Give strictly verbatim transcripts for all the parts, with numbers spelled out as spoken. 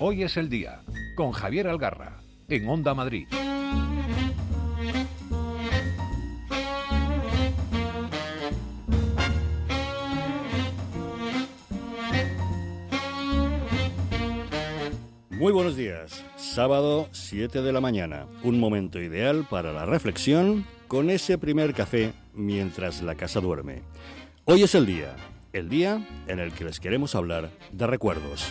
Hoy es el día, con Javier Algarra, en Onda Madrid. Muy buenos días, sábado siete de la mañana, un momento ideal para la reflexión con ese primer café mientras la casa duerme. Hoy es el día, el día en el que les queremos hablar de recuerdos.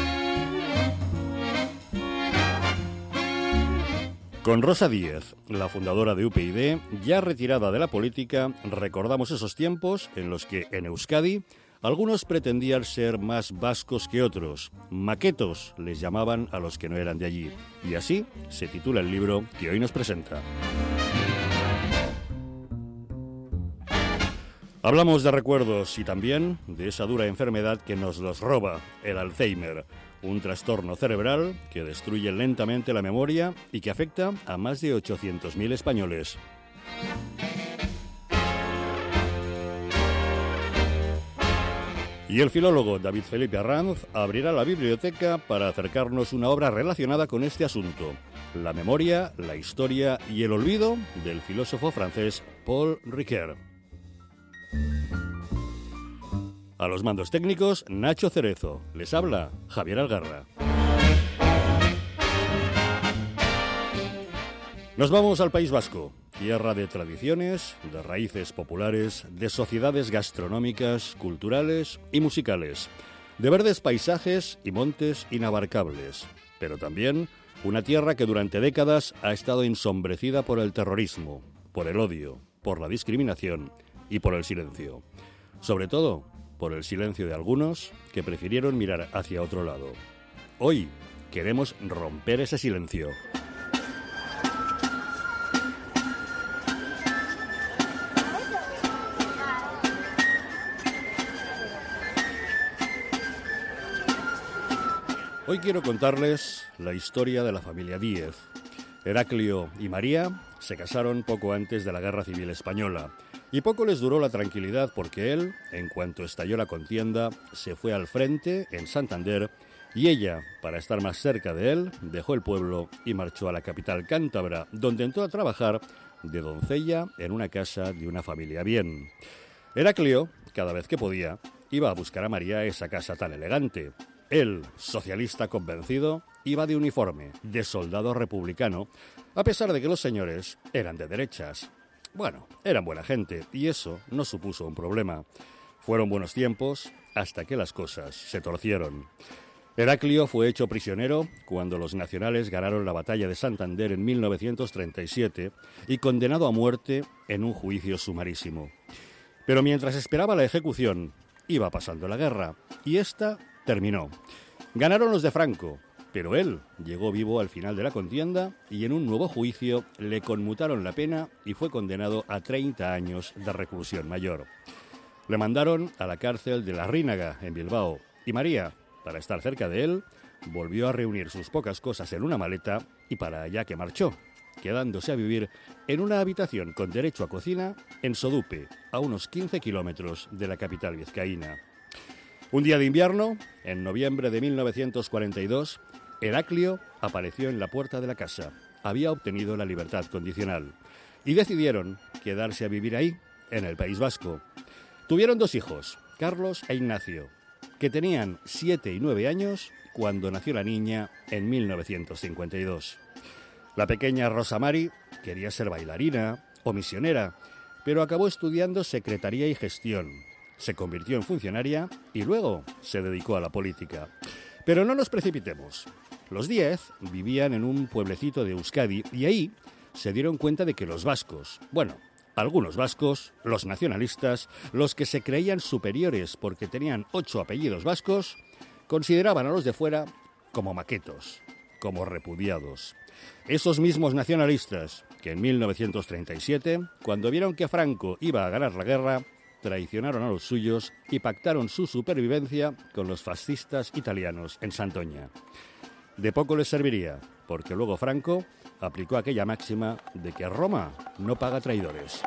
Con Rosa Díez, la fundadora de U P YD, ya retirada de la política, recordamos esos tiempos en los que en Euskadi algunos pretendían ser más vascos que otros. Maquetos les llamaban a los que no eran de allí. Y así se titula el libro que hoy nos presenta. Hablamos de recuerdos y también de esa dura enfermedad que nos los roba, el Alzheimer, un trastorno cerebral que destruye lentamente la memoria y que afecta a más de ochocientos mil españoles. Y el filólogo David Felipe Arranz abrirá la biblioteca para acercarnos una obra relacionada con este asunto, la memoria, la historia y el olvido del filósofo francés Paul Ricoeur. A los mandos técnicos, Nacho Cerezo. Les habla Javier Algarra. Nos vamos al País Vasco, tierra de tradiciones, de raíces populares, de sociedades gastronómicas, culturales y musicales, de verdes paisajes y montes inabarcables, pero también una tierra que durante décadas ha estado ensombrecida por el terrorismo, por el odio, por la discriminación y por el silencio. Sobre todo, por el silencio de algunos que prefirieron mirar hacia otro lado. Hoy queremos romper ese silencio. Hoy quiero contarles la historia de la familia Díez. Heraclio y María se casaron poco antes de la Guerra Civil Española y poco les duró la tranquilidad porque él, en cuanto estalló la contienda, se fue al frente en Santander y ella, para estar más cerca de él, dejó el pueblo y marchó a la capital cántabra, donde entró a trabajar de doncella en una casa de una familia bien. Heraclio, cada vez que podía, iba a buscar a María a esa casa tan elegante. Él, socialista convencido, iba de uniforme, de soldado republicano, a pesar de que los señores eran de derechas. Bueno, eran buena gente, y eso no supuso un problema. Fueron buenos tiempos hasta que las cosas se torcieron. Heraclio fue hecho prisionero cuando los nacionales ganaron la batalla de Santander en mil novecientos treinta y siete y condenado a muerte en un juicio sumarísimo. Pero mientras esperaba la ejecución, iba pasando la guerra, y esta terminó. Ganaron los de Franco, pero él llegó vivo al final de la contienda y en un nuevo juicio le conmutaron la pena y fue condenado a treinta años de reclusión mayor. Le mandaron a la cárcel de La Rínaga, en Bilbao, y María, para estar cerca de él, volvió a reunir sus pocas cosas en una maleta y para allá que marchó, quedándose a vivir en una habitación con derecho a cocina en Sodupe, a unos quince kilómetros de la capital vizcaína. Un día de invierno, en noviembre de mil novecientos cuarenta y dos, Heraclio apareció en la puerta de la casa. Había obtenido la libertad condicional y decidieron quedarse a vivir ahí, en el País Vasco. Tuvieron dos hijos, Carlos e Ignacio, que tenían siete y nueve años cuando nació la niña en mil novecientos cincuenta y dos. La pequeña Rosa Mari quería ser bailarina o misionera, pero acabó estudiando secretaría y gestión. Se convirtió en funcionaria y luego se dedicó a la política. Pero no nos precipitemos. Los Díez vivían en un pueblecito de Euskadi y ahí se dieron cuenta de que los vascos, bueno, algunos vascos, los nacionalistas, los que se creían superiores porque tenían ocho apellidos vascos, consideraban a los de fuera como maquetos, como repudiados. Esos mismos nacionalistas que en mil novecientos treinta y siete, cuando vieron que Franco iba a ganar la guerra, traicionaron a los suyos y pactaron su supervivencia con los fascistas italianos en Santoña. De poco les serviría, porque luego Franco aplicó aquella máxima de que Roma no paga traidores.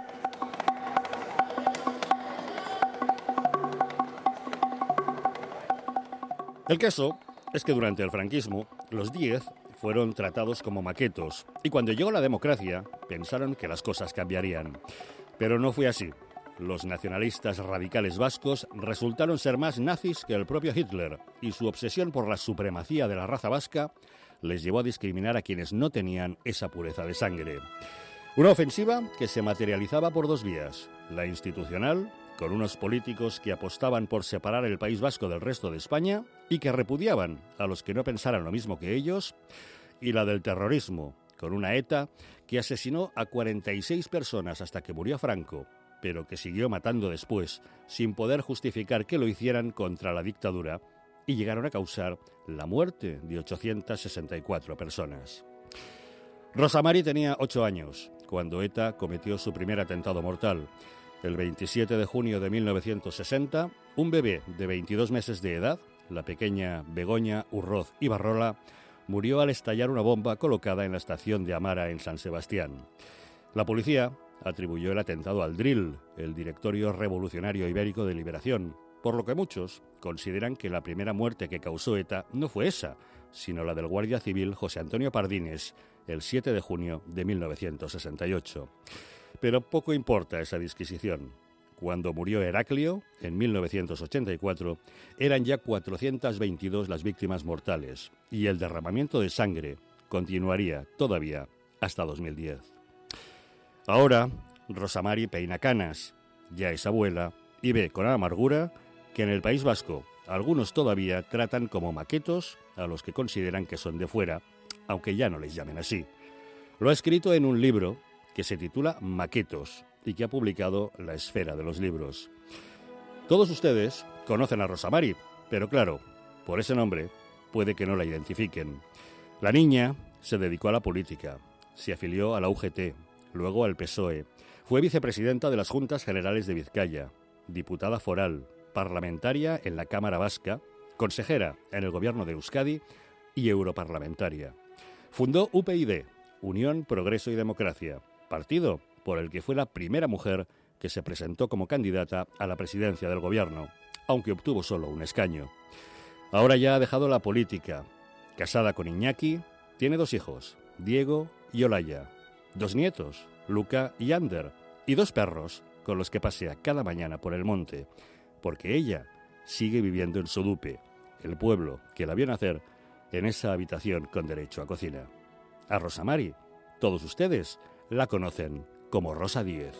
El caso es que durante el franquismo los Díez fueron tratados como maquetos y cuando llegó la democracia pensaron que las cosas cambiarían. Pero no fue así. Los nacionalistas radicales vascos resultaron ser más nazis que el propio Hitler y su obsesión por la supremacía de la raza vasca les llevó a discriminar a quienes no tenían esa pureza de sangre. Una ofensiva que se materializaba por dos vías, la institucional, con unos políticos que apostaban por separar el País Vasco del resto de España y que repudiaban a los que no pensaran lo mismo que ellos, y la del terrorismo, con una ETA que asesinó a cuarenta y seis personas hasta que murió Franco, pero que siguió matando después, sin poder justificar que lo hicieran contra la dictadura, y llegaron a causar la muerte de ochocientas sesenta y cuatro personas. Rosa Mari tenía ocho años cuando ETA cometió su primer atentado mortal. El veintisiete de junio de mil novecientos sesenta, un bebé de veintidós meses de edad, la pequeña Begoña Urroz Ibarrola, murió al estallar una bomba colocada en la estación de Amara en San Sebastián. La policía atribuyó el atentado al D R I L, el Directorio Revolucionario Ibérico de Liberación, por lo que muchos consideran que la primera muerte que causó ETA no fue esa, sino la del guardia civil José Antonio Pardines, el siete de junio de mil novecientos sesenta y ocho. Pero poco importa esa disquisición. Cuando murió Heraclio, en mil novecientos ochenta y cuatro, eran ya cuatrocientas veintidós las víctimas mortales, y el derramamiento de sangre continuaría todavía hasta dos mil diez. Ahora, Rosa Mari peina canas, ya es abuela, y ve con amargura que en el País Vasco algunos todavía tratan como maquetos a los que consideran que son de fuera, aunque ya no les llamen así. Lo ha escrito en un libro que se titula Maquetos y que ha publicado La Esfera de los Libros. Todos ustedes conocen a Rosa Mari, pero claro, por ese nombre puede que no la identifiquen. La niña se dedicó a la política, se afilió a la U G T, luego al P S O E, fue vicepresidenta de las Juntas Generales de Vizcaya, diputada foral, parlamentaria en la Cámara Vasca, consejera en el Gobierno de Euskadi y europarlamentaria. Fundó U P y D, Unión, Progreso y Democracia, partido por el que fue la primera mujer que se presentó como candidata a la presidencia del Gobierno, aunque obtuvo solo un escaño. Ahora ya ha dejado la política. Casada con Iñaki, tiene dos hijos, Diego y Olaya, dos nietos, Luca y Ander, y dos perros con los que pasea cada mañana por el monte, porque ella sigue viviendo en Sodupe, el pueblo que la vio nacer en esa habitación con derecho a cocina. A Rosa Mari, todos ustedes la conocen como Rosa Díez.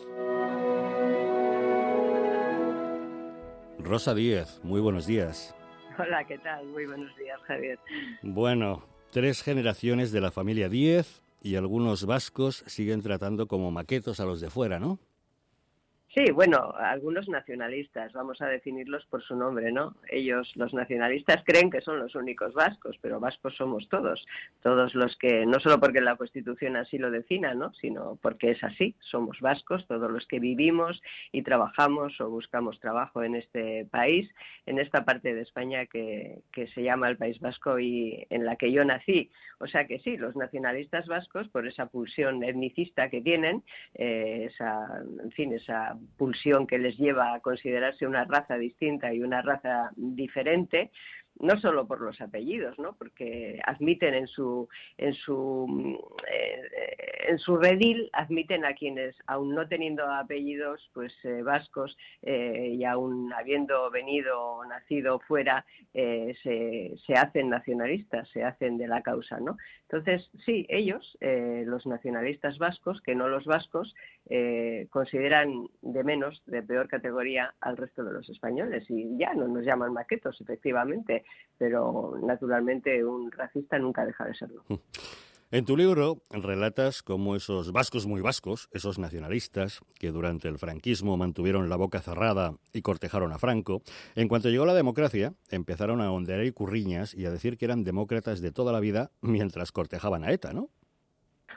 Rosa Díez, muy buenos días. Hola, ¿qué tal? Muy buenos días, Javier. Bueno, tres generaciones de la familia Díez y algunos vascos siguen tratando como maquetos a los de fuera, ¿no? Sí, bueno, algunos nacionalistas, vamos a definirlos por su nombre, ¿no? Ellos, los nacionalistas, creen que son los únicos vascos, pero vascos somos todos, todos los que, no solo porque la Constitución así lo defina, ¿no?, sino porque es así, somos vascos, todos los que vivimos y trabajamos o buscamos trabajo en este país, en esta parte de España que, que se llama el País Vasco y en la que yo nací. O sea que sí, los nacionalistas vascos, por esa pulsión etnicista que tienen, eh, esa, en fin, esa pulsión que les lleva a considerarse una raza distinta y una raza diferente, no solo por los apellidos, ¿no?, porque admiten en su en su eh, en su redil admiten a quienes, aun no teniendo apellidos pues eh, vascos eh, y aun habiendo venido o nacido fuera, eh, se, se hacen nacionalistas, se hacen de la causa, ¿no? Entonces, sí, ellos, eh, los nacionalistas vascos, que no los vascos, eh, consideran de menos, de peor categoría al resto de los españoles y ya no nos llaman maquetos, efectivamente, pero naturalmente un racista nunca deja de serlo. En tu libro relatas cómo esos vascos muy vascos, esos nacionalistas que durante el franquismo mantuvieron la boca cerrada y cortejaron a Franco, en cuanto llegó la democracia empezaron a ondear y curriñas y a decir que eran demócratas de toda la vida mientras cortejaban a ETA, ¿no?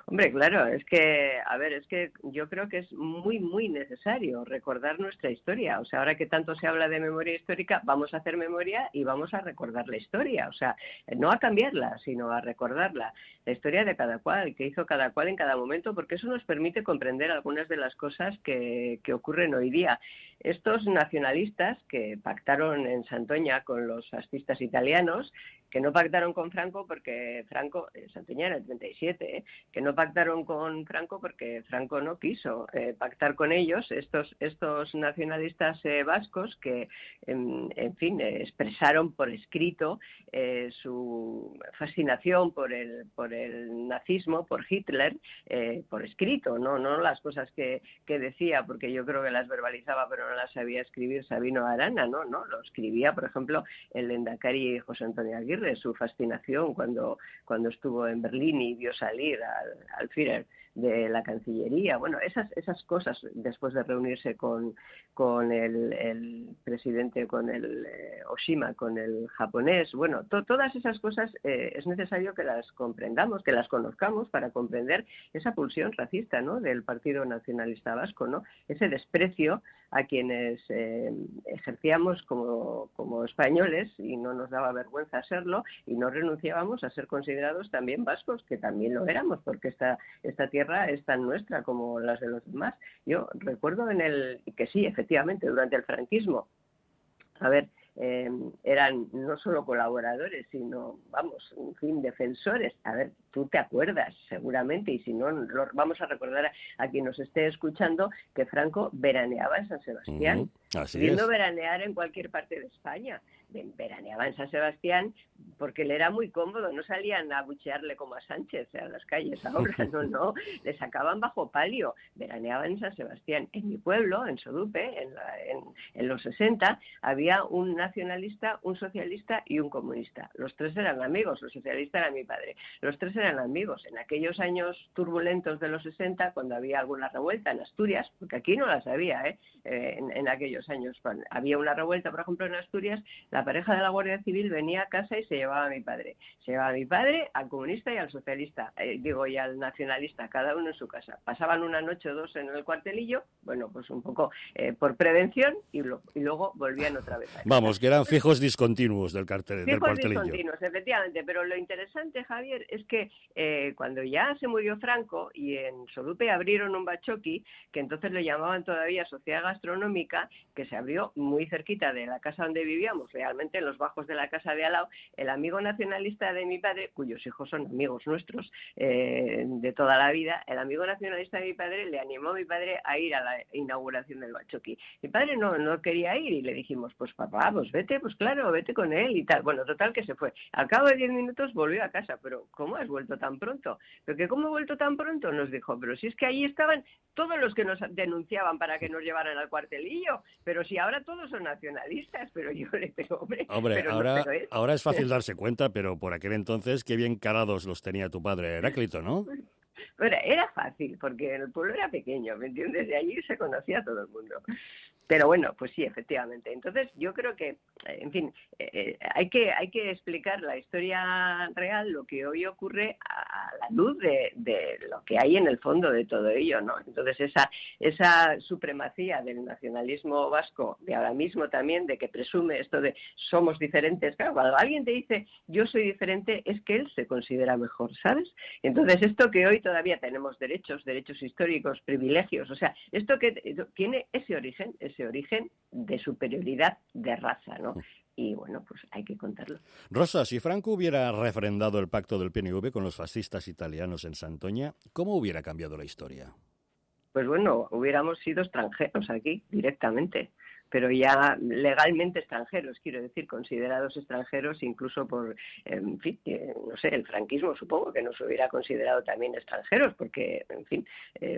Hombre, claro, es que, a ver, es que yo creo que es muy, muy necesario recordar nuestra historia. O sea, ahora que tanto se habla de memoria histórica, vamos a hacer memoria y vamos a recordar la historia. O sea, no a cambiarla, sino a recordarla. La historia de cada cual, que hizo cada cual en cada momento, porque eso nos permite comprender algunas de las cosas que, que ocurren hoy día. Estos nacionalistas que pactaron en Santoña con los fascistas italianos, que no pactaron con Franco porque Franco, eh, Santoña era el treinta y siete, ¿eh? que no pactaron con Franco porque Franco no quiso eh, pactar con ellos, estos, estos nacionalistas eh, vascos que, en, en fin, eh, expresaron por escrito eh, su fascinación por el, por el nazismo, por Hitler, eh, por escrito, no, no las cosas que, que decía, porque yo creo que las verbalizaba pero no las sabía escribir Sabino Arana, no, no, lo escribía, por ejemplo, el lehendakari José Antonio Aguirre, su fascinación cuando, cuando estuvo en Berlín y vio salir al, al Führer de la Cancillería. Bueno, esas, esas cosas, después de reunirse con, con el, el presidente, con el eh, Oshima, con el japonés, bueno, to, todas esas cosas eh, es necesario que las comprendamos, que las conozcamos para comprender esa pulsión racista, ¿no?, del Partido Nacionalista Vasco, ¿no?, ese desprecio a quienes eh, ejercíamos como, como españoles y no nos daba vergüenza serlo y no renunciábamos a ser considerados también vascos, que también lo éramos, porque esta, esta tierra es tan nuestra como las de los demás. Yo recuerdo en el que sí, efectivamente, durante el franquismo, a ver, eh, eran no solo colaboradores, sino, vamos, en fin, defensores. A ver, tú te acuerdas seguramente, y si no, lo vamos a recordar a, a quien nos esté escuchando, que Franco veraneaba en San Sebastián, uh-huh. Así pudiendo es. veranear en cualquier parte de España. Veraneaba en San Sebastián porque le era muy cómodo, no salían a buchearle como a Sánchez a las calles ahora, no, no, le sacaban bajo palio, veraneaba en San Sebastián. En mi pueblo, en Sodupe, en, la, en, en los sesenta, había un nacionalista, un socialista y un comunista. Los tres eran amigos, el socialista era mi padre, los tres eran amigos. En aquellos años turbulentos de los sesenta, cuando había alguna revuelta en Asturias, porque aquí no las había, ¿eh? Eh, en, en aquellos años, cuando había una revuelta, por ejemplo, en Asturias, la pareja de la Guardia Civil venía a casa y se llevaba a mi padre. Se llevaba a mi padre, al comunista y al socialista, eh, digo, y al nacionalista, cada uno en su casa. Pasaban una noche o dos en el cuartelillo, bueno, pues un poco eh, por prevención, y, lo, y luego volvían otra vez a casa. Vamos, que eran fijos discontinuos del, cartel, del cuartelillo. Fijos discontinuos, efectivamente, pero lo interesante, Javier, es que eh, cuando ya se murió Franco y en Sodupe abrieron un bachoqui, que entonces lo llamaban todavía Sociedad Gastronómica, que se abrió muy cerquita de la casa donde vivíamos, realmente en los bajos de la casa de al lado, el amigo nacionalista de mi padre, cuyos hijos son amigos nuestros eh, de toda la vida, el amigo nacionalista de mi padre le animó a mi padre a ir a la inauguración del bachoqui. Mi padre no, no quería ir y le dijimos, pues papá, pues vete, pues claro, vete con él y tal. Bueno, total que se fue. Al cabo de diez minutos volvió a casa, pero ¿cómo has vuelto tan pronto? ¿Pero que cómo he vuelto tan pronto? Nos dijo, pero si es que allí estaban todos los que nos denunciaban para que nos llevaran al cuartelillo, pero si ahora todos son nacionalistas, pero yo le digo, hombre, Hombre, pero ahora, no, pero es... ahora es fácil darse cuenta, pero por aquel entonces qué bien calados los tenía tu padre Heráclito, ¿no? Bueno, era fácil, porque el pueblo era pequeño, ¿me entiendes? De allí se conocía a todo el mundo. Pero bueno, pues sí, efectivamente. Entonces yo creo que, en fin, eh, hay que hay que explicar la historia real, lo que hoy ocurre a la luz de, de lo que hay en el fondo de todo ello, ¿no? Entonces esa esa supremacía del nacionalismo vasco, de ahora mismo también, de que presume esto de somos diferentes, claro, cuando alguien te dice yo soy diferente, es que él se considera mejor, ¿sabes? Entonces esto que hoy todavía tenemos derechos, derechos históricos, privilegios, o sea, esto que tiene ese origen, ese origen de superioridad de raza, ¿no? Y bueno, pues hay que contarlo. Rosa, si Franco hubiera refrendado el pacto del P N V con los fascistas italianos en Santoña, ¿cómo hubiera cambiado la historia? Pues bueno, hubiéramos sido extranjeros aquí directamente, pero ya legalmente extranjeros, quiero decir, considerados extranjeros incluso por, en fin, eh, no sé, el franquismo supongo que nos hubiera considerado también extranjeros, porque, en fin, eh,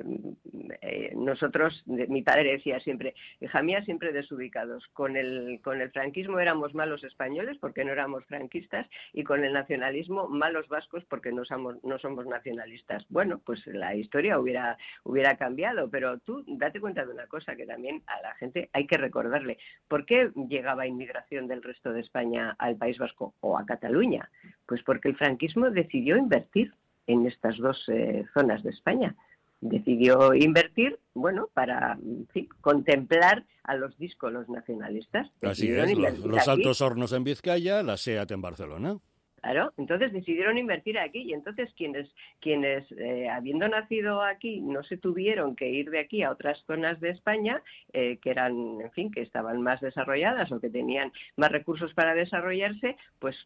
eh, nosotros, de, mi padre decía siempre, hija mía, siempre desubicados, con el, con el franquismo éramos malos españoles porque no éramos franquistas, y con el nacionalismo malos vascos porque no somos, no somos nacionalistas. Bueno, pues la historia hubiera, hubiera cambiado, pero tú date cuenta de una cosa, que también a la gente hay que recordar. Recordarle. ¿Por qué llegaba inmigración del resto de España al País Vasco o a Cataluña? Pues porque el franquismo decidió invertir. en estas dos eh, zonas de España. Decidió invertir, bueno, para en fin, contemplar a los díscolos nacionalistas. Así es, los, los Altos Hornos en Vizcaya, la SEAT en Barcelona. Claro, entonces decidieron invertir aquí y entonces quienes, quienes eh, habiendo nacido aquí no se tuvieron que ir de aquí a otras zonas de España eh, que eran, en fin, que estaban más desarrolladas o que tenían más recursos para desarrollarse, pues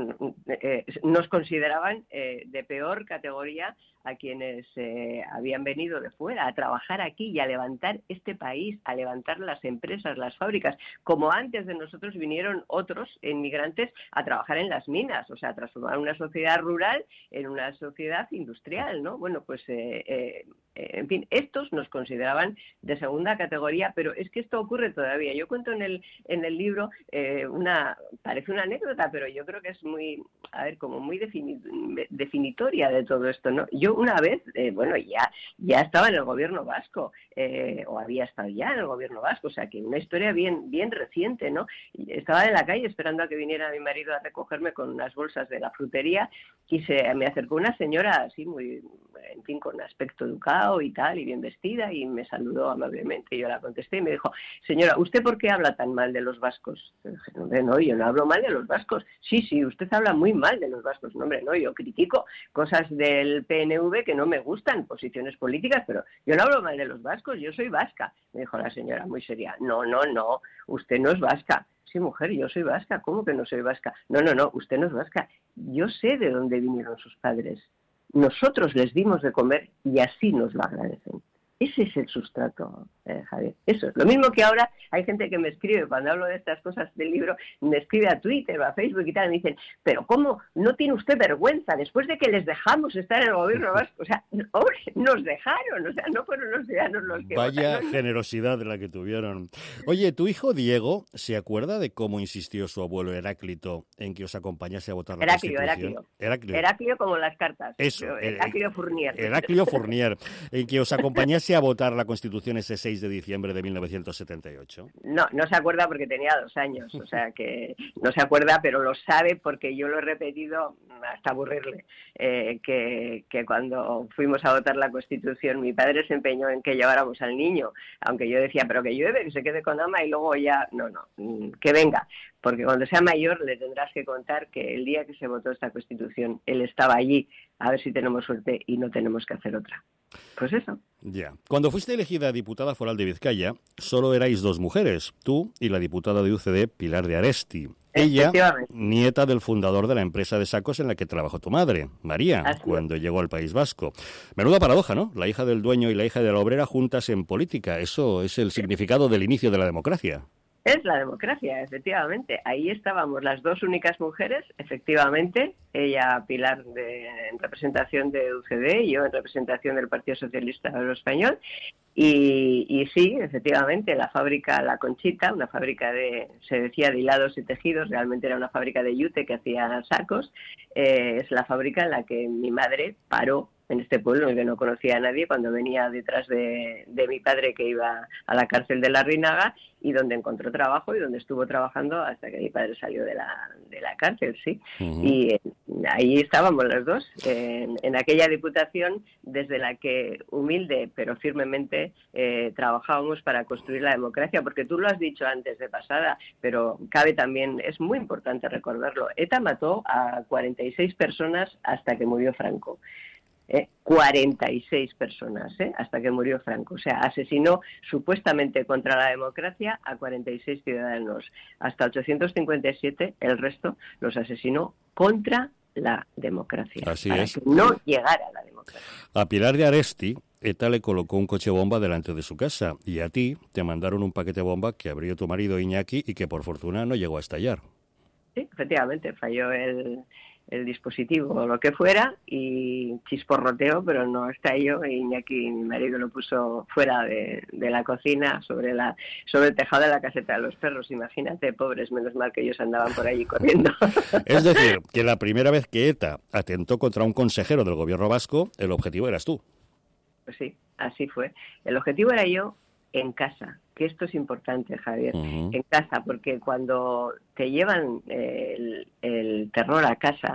eh, nos consideraban eh, de peor categoría a quienes eh, habían venido de fuera a trabajar aquí y a levantar este país, a levantar las empresas, las fábricas, como antes de nosotros vinieron otros inmigrantes a trabajar en las minas, o sea, a transformar una sociedad rural en una sociedad industrial, ¿no? Bueno, pues, eh, eh, en fin, estos nos consideraban de segunda categoría, pero es que esto ocurre todavía. Yo cuento en el en el libro eh, una, parece una anécdota, pero yo creo que es muy, a ver, como muy defini definitoria de todo esto, ¿no? Yo una vez, eh, bueno, ya ya estaba en el gobierno vasco, eh, o había estado ya en el gobierno vasco, o sea, que una historia bien bien reciente, ¿no? Estaba en la calle esperando a que viniera mi marido a recogerme con unas bolsas de la frutería y se me acercó una señora así muy, en fin, con aspecto educado y tal, y bien vestida, y me saludó amablemente. Yo la contesté y me dijo, señora, ¿usted por qué habla tan mal de los vascos? Y dije, no, no, yo no hablo mal de los vascos. Sí, sí, usted habla muy mal de los vascos. No, hombre, no, yo critico cosas del P N V que no me gustan, posiciones políticas, pero yo no hablo mal de los vascos, yo soy vasca. Me dijo la señora muy seria, no, no, no, usted no es vasca. Sí, mujer, yo soy vasca. ¿Cómo que no soy vasca? No, no, no, usted no es vasca. Yo sé de dónde vinieron sus padres. Nosotros les dimos de comer y así nos lo agradecen. Ese es el sustrato, eh, Javier. Eso es. Lo mismo que ahora hay gente que me escribe, cuando hablo de estas cosas del libro, me escribe a Twitter o a Facebook y tal, y me dicen, pero ¿cómo no tiene usted vergüenza después de que les dejamos estar en el gobierno vasco? O sea, hombre, nos dejaron, o sea, no fueron los ciudadanos los que Vaya votaron. generosidad la que tuvieron. Oye, tu hijo Diego, ¿se acuerda de cómo insistió su abuelo Heráclito en que os acompañase a votar la Heraclio, Constitución? Heraclio. Heraclio. Heraclio como las cartas. Eso. Heraclio Fournier. Heraclio Fournier, en que os acompañase a votar la Constitución ese seis de diciembre de mil novecientos setenta y ocho. No, no se acuerda porque tenía dos años, o sea que no se acuerda, pero lo sabe porque yo lo he repetido hasta aburrirle, eh, que, que cuando fuimos a votar la Constitución mi padre se empeñó en que lleváramos al niño, aunque yo decía, pero que llueve, que se quede con ama y luego ya, no, no, que venga, porque cuando sea mayor le tendrás que contar que el día que se votó esta Constitución él estaba allí, a ver si tenemos suerte y no tenemos que hacer otra. Pues eso. Ya. Cuando fuiste elegida diputada foral de Vizcaya, solo erais dos mujeres, tú y la diputada de U C D, Pilar de Aresti. Ella, nieta del fundador de la empresa de sacos en la que trabajó tu madre, María, Así cuando es. llegó al País Vasco. Menuda paradoja, ¿no? La hija del dueño y la hija de la obrera juntas en política. Eso es el significado del inicio de la democracia. Es la democracia, efectivamente. Ahí estábamos las dos únicas mujeres, efectivamente. Ella, Pilar, de, en representación de U C D y yo en representación del Partido Socialista Obrero Español. Y, y sí, efectivamente, la fábrica La Conchita, una fábrica de, se decía, de hilados y tejidos, realmente era una fábrica de yute que hacía sacos, eh, es la fábrica en la que mi madre paró en este pueblo en el que no conocía a nadie cuando venía detrás de, de mi padre que iba a la cárcel de la Rinaga y donde encontró trabajo y donde estuvo trabajando hasta que mi padre salió de la, de la cárcel, sí. Uh-huh. Y eh, ahí estábamos los dos, en, en aquella diputación desde la que humilde pero firmemente eh, trabajábamos para construir la democracia, porque tú lo has dicho antes de pasada, pero cabe también, es muy importante recordarlo, ETA mató a cuarenta y seis personas hasta que murió Franco. Eh, cuarenta y seis personas, eh, hasta que murió Franco. O sea, asesinó supuestamente contra la democracia a cuarenta y seis ciudadanos. Hasta ochocientos cincuenta y siete, el resto los asesinó contra la democracia. Así para es. que no llegara la democracia. A Pilar de Aresti, ETA le colocó un coche bomba delante de su casa y a ti te mandaron un paquete bomba que abrió tu marido Iñaki y que por fortuna no llegó a estallar. Sí, efectivamente, falló el... el dispositivo o lo que fuera y chisporroteó, pero no estalló y Iñaki, mi marido, lo puso fuera de, de la cocina sobre la sobre el tejado de la caseta de los perros. Imagínate, pobres, menos mal que ellos andaban por allí corriendo. Es decir, que la primera vez que ETA atentó contra un consejero del gobierno vasco, el objetivo eras tú. Pues sí, así fue. El objetivo era yo en casa, que esto es importante, Javier, uh-huh. en casa, porque cuando te llevan eh, el, el terror a casa,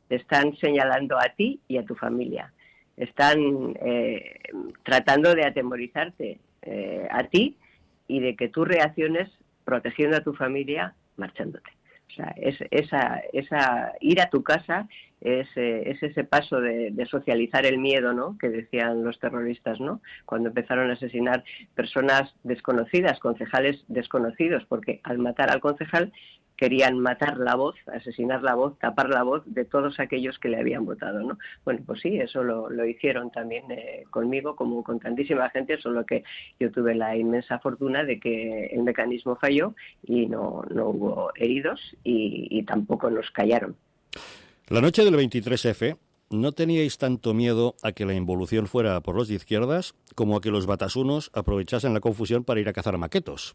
te están señalando a ti y a tu familia. Están eh, tratando de atemorizarte eh, a ti y de que tú reacciones protegiendo a tu familia marchándote. O sea, es, esa, esa ir a tu casa es, eh, es ese paso de, de socializar el miedo, ¿no?, que decían los terroristas, ¿no?, cuando empezaron a asesinar personas desconocidas, concejales desconocidos, porque al matar al concejal querían matar la voz, asesinar la voz, tapar la voz de todos aquellos que le habían votado, ¿no? Bueno, pues sí, eso lo, lo hicieron también eh, conmigo, como con tantísima gente, solo que yo tuve la inmensa fortuna de que el mecanismo falló y no, no hubo heridos y, y tampoco nos callaron. La noche del veintitrés efe, ¿no teníais tanto miedo a que la involución fuera por los de izquierdas como a que los batasunos aprovechasen la confusión para ir a cazar maquetos?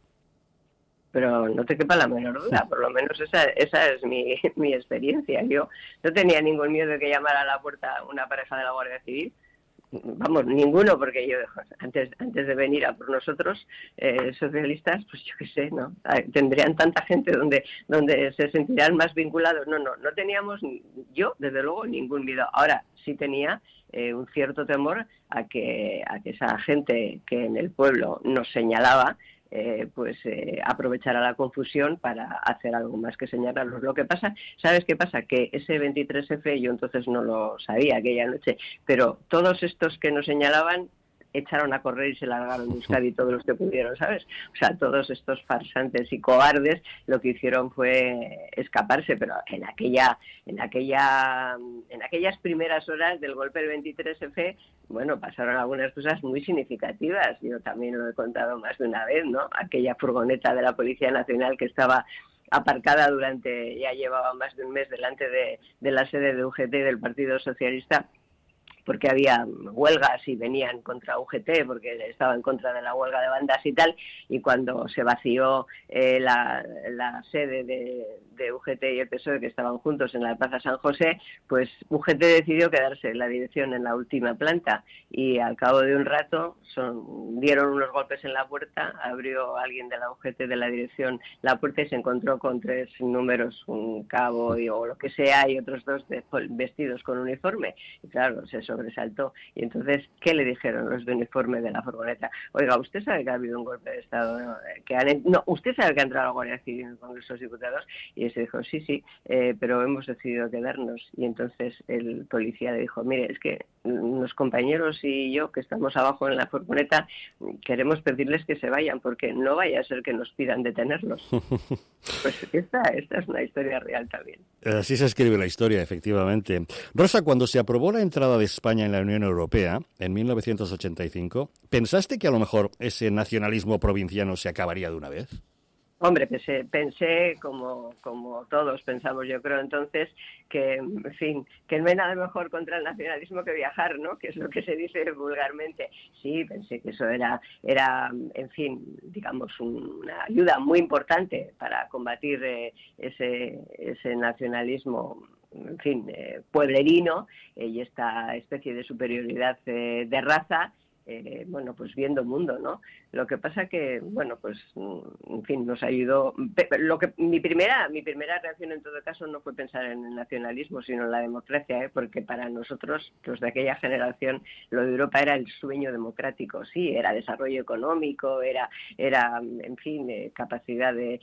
Pero no te quepa la menor duda, por lo menos esa, esa es mi, mi experiencia. Yo no tenía ningún miedo de que llamara a la puerta una pareja de la Guardia Civil, vamos, ninguno, porque yo antes antes de venir a por nosotros, eh, socialistas, pues yo qué sé, ¿no? Tendrían tanta gente donde donde se sentirán más vinculados. No, no, no teníamos, yo desde luego, ningún miedo. Ahora sí tenía eh, un cierto temor a que, a que esa gente que en el pueblo nos señalaba, Eh, pues eh, aprovechar a la confusión para hacer algo más que señalarlos. Lo que pasa, ¿sabes qué pasa? Que ese veintitrés efe yo entonces no lo sabía aquella noche, pero todos estos que nos señalaban echaron a correr y se largaron de Euskadi todos los que pudieron, ¿sabes? O sea, todos estos farsantes y cobardes lo que hicieron fue escaparse, pero en aquella, en aquella, en aquellas primeras horas del golpe del veintitrés efe, bueno, pasaron algunas cosas muy significativas. Yo también lo he contado más de una vez, ¿no? Aquella furgoneta de la Policía Nacional que estaba aparcada durante, ya llevaba más de un mes delante de, de la sede de U G T y del Partido Socialista, porque había huelgas y venían contra U G T, porque estaba en contra de la huelga de bandas y tal, y cuando se vació eh, la, la sede de, de U G T y el P S O E, que estaban juntos en la Plaza San José, pues U G T decidió quedarse la dirección en la última planta, y al cabo de un rato son, dieron unos golpes en la puerta, abrió alguien de la U G T de la dirección la puerta y se encontró con tres números, un cabo y, o lo que sea, y otros dos de, vestidos con uniforme, y claro, se sobresaltó. Y entonces, ¿qué le dijeron los de uniforme de la furgoneta? Oiga, ¿usted sabe que ha habido un golpe de Estado? No, que han, no ¿usted sabe que ha entrado la Guardia Civil en el Congreso de los Diputados? Y ese dijo, sí, sí, eh, pero hemos decidido quedarnos. Y entonces el policía le dijo, mire, es que los compañeros y yo, que estamos abajo en la furgoneta, queremos pedirles que se vayan, porque no vaya a ser que nos pidan detenerlos. Pues esta, esta es una historia real también. Así se escribe la historia, efectivamente. Rosa, cuando se aprobó la entrada de España en la Unión Europea, en mil novecientos ochenta y cinco, ¿pensaste que a lo mejor ese nacionalismo provinciano se acabaría de una vez? Hombre, pensé, pensé como, como todos pensamos, yo creo entonces, que, en fin, que no hay nada mejor contra el nacionalismo que viajar, ¿no? Que es lo que se dice vulgarmente. Sí, pensé que eso era, era en fin, digamos, una ayuda muy importante para combatir eh, ese, ese nacionalismo, en fin, eh, pueblerino eh, y esta especie de superioridad eh, de raza. Eh, bueno, pues viendo mundo, ¿no? Lo que pasa que, bueno, pues, en fin, nos ayudó. Lo que mi primera mi primera reacción en todo caso no fue pensar en el nacionalismo, sino en la democracia, ¿eh? Porque para nosotros, los de aquella generación, lo de Europa era el sueño democrático, sí, era desarrollo económico, era, era en fin, eh, capacidad de,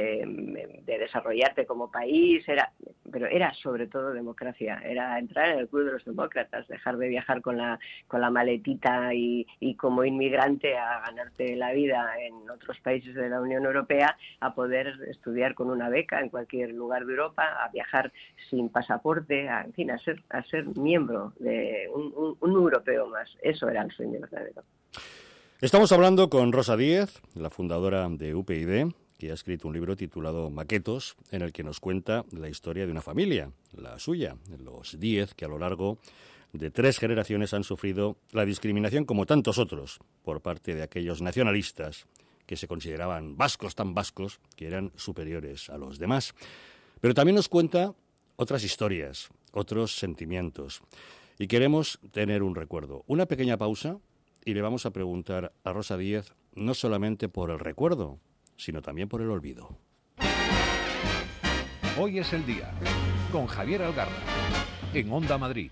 de, de desarrollarte como país, era, pero era sobre todo democracia, era entrar en el club de los demócratas, dejar de viajar con la, con la maletita y Y, y como inmigrante a ganarte la vida en otros países de la Unión Europea, a poder estudiar con una beca en cualquier lugar de Europa, a viajar sin pasaporte, a, en fin, a ser, a ser miembro de un, un, un europeo más. Eso era el sueño verdadero. Estamos hablando con Rosa Díez, la fundadora de U P y D, que ha escrito un libro titulado Maquetos, en el que nos cuenta la historia de una familia, la suya, los Díez, que a lo largo de tres generaciones han sufrido la discriminación como tantos otros por parte de aquellos nacionalistas que se consideraban vascos, tan vascos, que eran superiores a los demás. Pero también nos cuenta otras historias, otros sentimientos. Y queremos tener un recuerdo. Una pequeña pausa y le vamos a preguntar a Rosa Díez no solamente por el recuerdo, sino también por el olvido. Hoy es el día, con Javier Algarra. en Onda Madrid.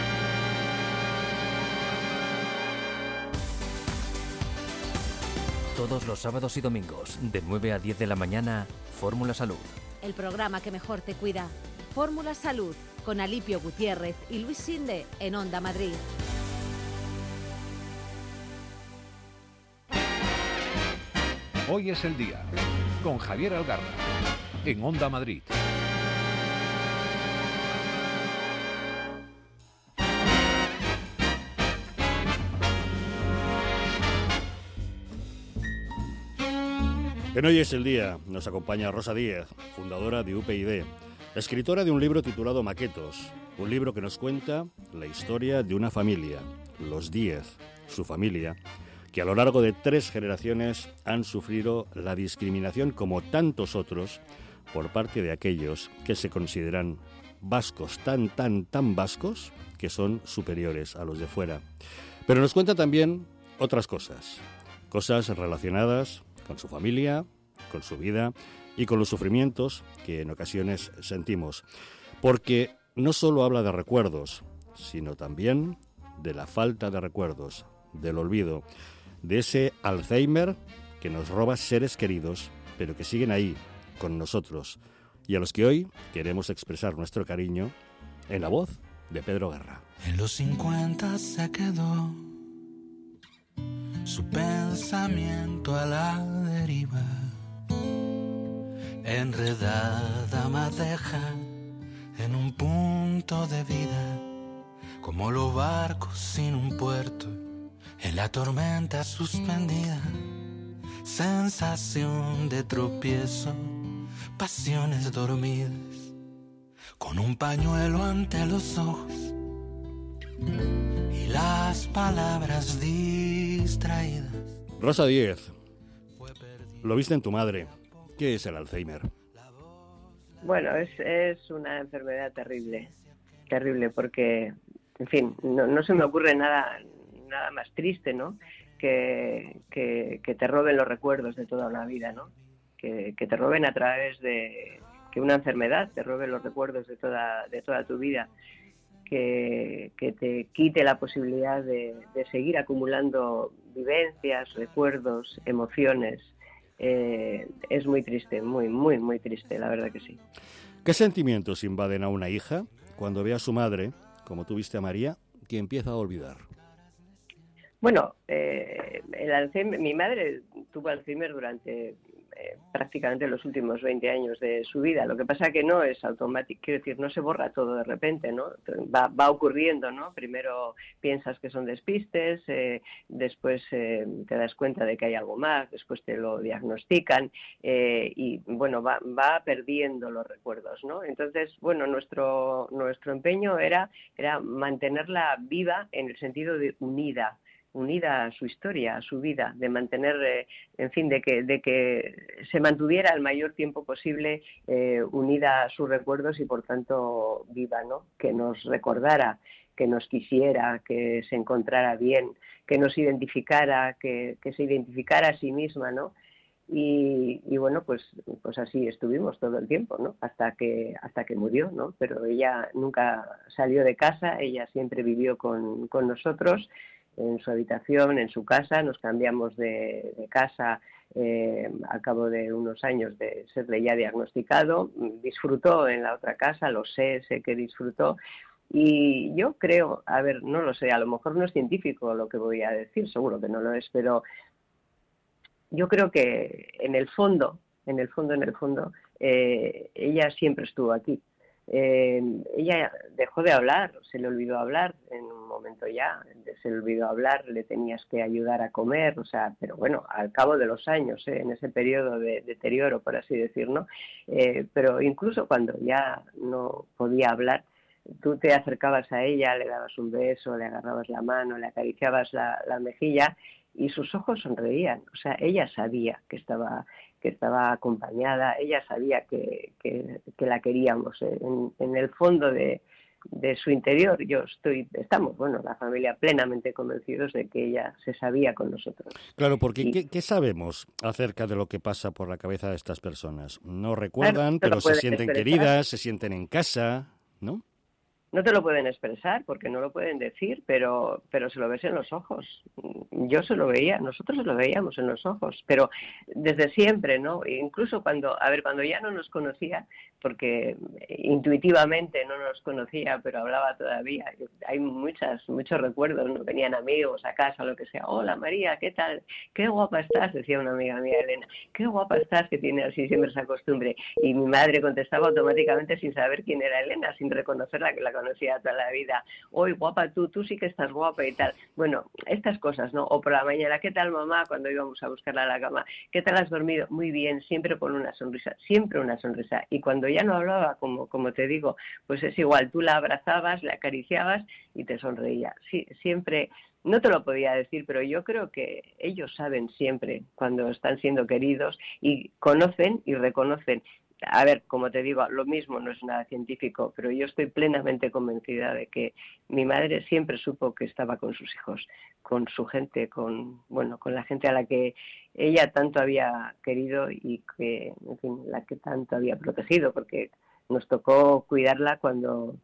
Todos los sábados y domingos, de nueve a diez de la mañana, Fórmula Salud. El programa que mejor te cuida. Fórmula Salud, con Alipio Gutiérrez y Luis Sinde, en Onda Madrid. Hoy es el día, con Javier Algarra, en Onda Madrid. En Hoy es el día nos acompaña Rosa Díez, fundadora de U P y D, escritora de un libro titulado Maquetos, un libro que nos cuenta la historia de una familia, los Díez, su familia, que a lo largo de tres generaciones han sufrido la discriminación como tantos otros por parte de aquellos que se consideran vascos, tan, tan, tan vascos, que son superiores a los de fuera. Pero nos cuenta también otras cosas, cosas relacionadas con su familia, con su vida y con los sufrimientos que en ocasiones sentimos. Porque no solo habla de recuerdos, sino también de la falta de recuerdos, del olvido, de ese Alzheimer que nos roba seres queridos, pero que siguen ahí, con nosotros, y a los que hoy queremos expresar nuestro cariño en la voz de Pedro Guerra. En los cincuenta se quedó su pensamiento a la deriva, enredada madeja en un punto de vida, como los barcos sin un puerto, en la tormenta suspendida, sensación de tropiezo, pasiones dormidas, con un pañuelo ante los ojos y las palabras distraídas. Rosa Díez, lo viste en tu madre. ¿Qué es el Alzheimer? Bueno, es, es una enfermedad terrible, terrible, porque, en fin, no, no se me ocurre nada, nada más triste, ¿no? Que, que, que te roben los recuerdos de toda una vida, ¿no? Que, que te roben a través de que una enfermedad te robe los recuerdos de toda, de toda tu vida. Que, que te quite la posibilidad de, de seguir acumulando vivencias, recuerdos, emociones. Eh, es muy triste, muy, muy, muy triste, la verdad que sí. ¿Qué sentimientos invaden a una hija cuando ve a su madre, como tú viste a María, que empieza a olvidar? Bueno, eh, el Alzheimer, mi madre tuvo Alzheimer durante eh, prácticamente los últimos veinte años de su vida. Lo que pasa que no es automático, quiero decir, no se borra todo de repente, ¿no? Va, va ocurriendo, ¿no? Primero piensas que son despistes, eh, después eh, te das cuenta de que hay algo más, después te lo diagnostican eh, y, bueno, va, va perdiendo los recuerdos, ¿no? Entonces, bueno, nuestro, nuestro empeño era, era mantenerla viva en el sentido de unida, unida a su historia, a su vida, de mantener, eh, en fin, de que, de que se mantuviera el mayor tiempo posible eh, unida a sus recuerdos y, por tanto, viva, ¿no? Que nos recordara, que nos quisiera, que se encontrara bien, que nos identificara, que, que se identificara a sí misma, ¿no? Y, y bueno, pues, pues así estuvimos todo el tiempo, ¿no? Hasta que, hasta que murió, ¿no? Pero ella nunca salió de casa, ella siempre vivió con, con nosotros, en su habitación, en su casa. Nos cambiamos de, de casa eh, al cabo de unos años de serle ya diagnosticado. Disfrutó en la otra casa, lo sé, sé que disfrutó. Y yo creo, a ver, no lo sé, a lo mejor no es científico lo que voy a decir, seguro que no lo es, pero yo creo que en el fondo, en el fondo, en el fondo, eh, ella siempre estuvo aquí. Eh, ella dejó de hablar, se le olvidó hablar en un momento ya, se le olvidó hablar, le tenías que ayudar a comer, o sea, pero bueno, al cabo de los años, eh, en ese periodo de deterioro, por así decirlo, eh, pero incluso cuando ya no podía hablar, tú te acercabas a ella, le dabas un beso, le agarrabas la mano, le acariciabas la, la mejilla y sus ojos sonreían, o sea, ella sabía que estaba que estaba acompañada, ella sabía que, que, que la queríamos. En, en el fondo de, de su interior, yo estoy, estamos, bueno, la familia plenamente convencidos de que ella se sabía con nosotros. Claro, porque y, ¿qué, ¿qué sabemos acerca de lo que pasa por la cabeza de estas personas? No recuerdan, claro, pero se sienten expresar. queridas, se sienten en casa, ¿no? no te lo pueden expresar porque no lo pueden decir, pero, pero se lo ves en los ojos. Yo se lo veía, nosotros se lo veíamos en los ojos, pero desde siempre, ¿no? Incluso cuando, a ver, cuando ya no nos conocía, porque intuitivamente no nos conocía, pero hablaba todavía. Hay muchas, muchos recuerdos, ¿no? Venían amigos a casa, lo que sea. Hola María, ¿qué tal? Qué guapa estás, decía una amiga mía, Elena. Qué guapa estás, que tiene así siempre esa costumbre. Y mi madre contestaba automáticamente sin saber quién era Elena, sin reconocerla, que la conocía toda la vida. Hoy guapa tú, tú sí que estás guapa y tal. Bueno, estas cosas, ¿no? O por la mañana, ¿qué tal mamá? Cuando íbamos a buscarla a la cama. ¿Qué tal has dormido? Muy bien, siempre con una sonrisa, siempre una sonrisa. Y cuando ya no hablaba, como, como te digo, pues es igual, tú la abrazabas, la acariciabas y te sonreía. Sí, siempre, no te lo podía decir, pero yo creo que ellos saben siempre cuando están siendo queridos y conocen y reconocen. A ver, como te digo, lo mismo no es nada científico, pero yo estoy plenamente convencida de que mi madre siempre supo que estaba con sus hijos, con su gente, con, bueno, con la gente a la que ella tanto había querido y que, en fin, la que tanto había protegido, porque nos tocó cuidarla cuando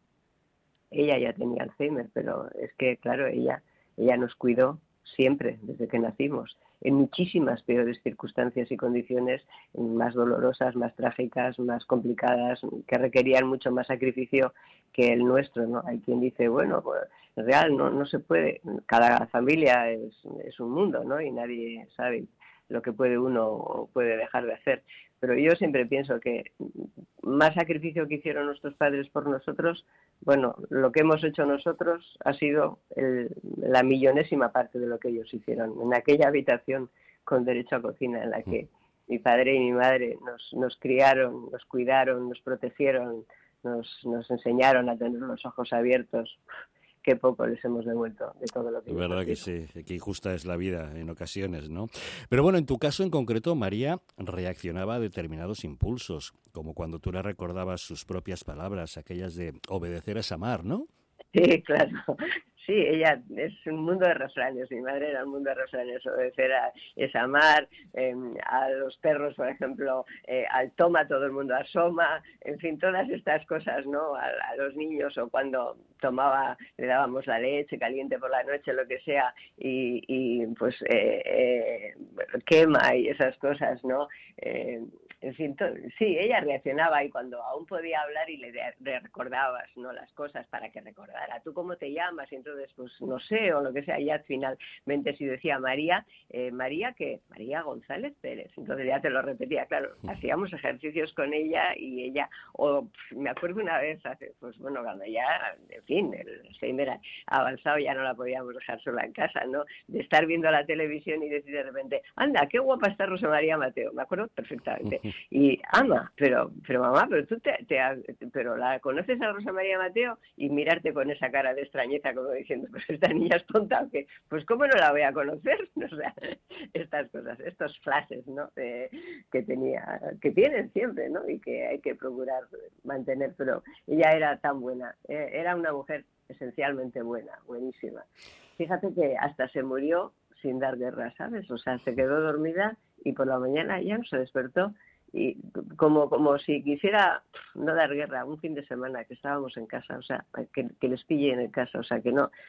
ella ya tenía Alzheimer, pero es que, claro, ella, ella nos cuidó siempre, desde que nacimos, en muchísimas peores circunstancias y condiciones, más dolorosas, más trágicas, más complicadas, que requerían mucho más sacrificio que el nuestro, ¿no? Hay quien dice, bueno, pues, en real, no, no se puede, cada familia es, es un mundo, ¿no? Y nadie sabe lo que puede uno o puede dejar de hacer. Pero yo siempre pienso que más sacrificio que hicieron nuestros padres por nosotros, bueno, lo que hemos hecho nosotros ha sido el, la millonésima parte de lo que ellos hicieron. En aquella habitación con derecho a cocina en la que mi padre y mi madre nos, nos criaron, nos cuidaron, nos protegieron, nos, nos enseñaron a tener los ojos abiertos. Qué poco les hemos devuelto de todo lo que... Es verdad que sí, que injusta es la vida en ocasiones, ¿no? Pero bueno, en tu caso en concreto, María reaccionaba a determinados impulsos, como cuando tú le recordabas sus propias palabras, aquellas de obedecer es amar, ¿no? Sí, claro. Sí, ella es un mundo de refranes. Mi madre era un mundo de refranes. Obedecer a, es amar. Eh, a los perros, por ejemplo, eh, al toma todo el mundo asoma. En fin, todas estas cosas, ¿no? A, a los niños, o cuando tomaba, le dábamos la leche caliente por la noche, lo que sea, y, y pues eh, eh, quema y esas cosas, ¿no? Eh, En fin, to- sí, ella reaccionaba, y cuando aún podía hablar y le, de- le recordabas, ¿no?, las cosas para que recordara. ¿Tú cómo te llamas? Y entonces, pues no sé, o lo que sea. Ya finalmente si decía María, eh, María ¿qué? María González Pérez. Entonces ya te lo repetía, claro. Hacíamos ejercicios con ella y ella, o pf, me acuerdo una vez, hace, pues bueno, cuando ya, en fin, el Alzheimer ha avanzado, ya no la podíamos dejar sola en casa, ¿no? De estar viendo la televisión y decir de repente, anda, qué guapa está Rosa María Mateo. Me acuerdo perfectamente. Y ama, pero pero mamá, pero tú te, te, pero la conoces a Rosa María Mateo, y mirarte con esa cara de extrañeza como diciendo, pues esta niña es tonta, ¿o qué? Pues cómo no la voy a conocer. O sea, estas cosas, estos flashes, ¿no? Eh, que tenía, que tienen siempre, ¿no? Y que hay que procurar mantener. Pero ella era tan buena, eh, era una mujer esencialmente buena, buenísima. Fíjate que hasta se murió sin dar guerra, ¿sabes? O sea, se quedó dormida y por la mañana ya no se despertó, y como como si quisiera no dar guerra, un fin de semana que estábamos en casa, o sea, que, que les pille en casa, o sea, que no,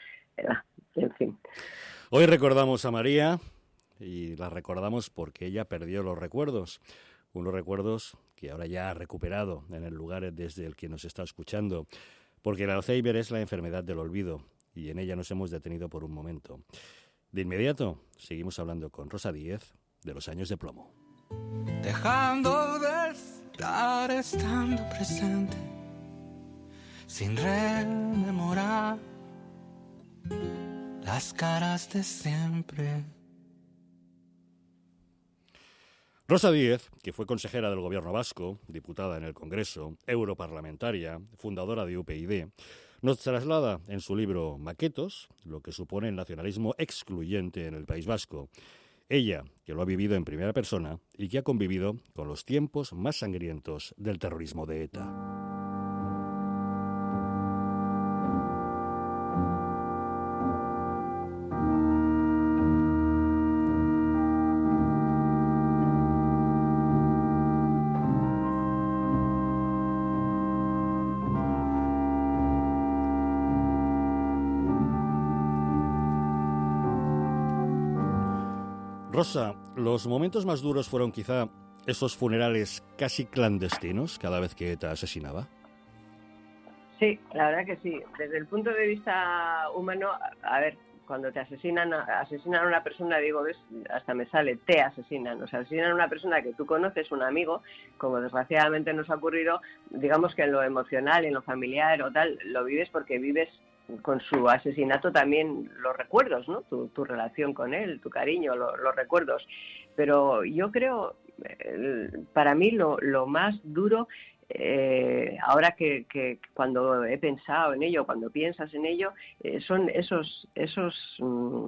en fin. Hoy recordamos a María, y la recordamos porque ella perdió los recuerdos, unos recuerdos que ahora ya ha recuperado en el lugar desde el que nos está escuchando, porque el Alzheimer es la enfermedad del olvido, y en ella nos hemos detenido por un momento. De inmediato, seguimos hablando con Rosa Díez de los años de plomo. Dejando de estar, estando presente, sin rememorar las caras de siempre. Rosa Díez, que fue consejera del gobierno vasco, diputada en el Congreso, europarlamentaria, fundadora de U P y, nos traslada en su libro Maquetos lo que supone el nacionalismo excluyente en el País Vasco. Ella, que lo ha vivido en primera persona y que ha convivido con los tiempos más sangrientos del terrorismo de ETA. Rosa, los momentos más duros fueron quizá esos funerales casi clandestinos cada vez que ETA asesinaba. Sí, la verdad que sí. Desde el punto de vista humano, a ver, cuando te asesinan, asesinan a una persona, digo, ves, hasta me sale, te asesinan, o sea, asesinan a una persona que tú conoces, un amigo, como desgraciadamente nos ha ocurrido, digamos que en lo emocional, en lo familiar o tal, lo vives porque vives con su asesinato también los recuerdos, ¿no? Tu, tu relación con él, tu cariño, lo, los recuerdos. Pero yo creo, para mí lo, lo más duro, eh, ahora que, que cuando he pensado en ello, cuando piensas en ello, eh, son esos esos mm,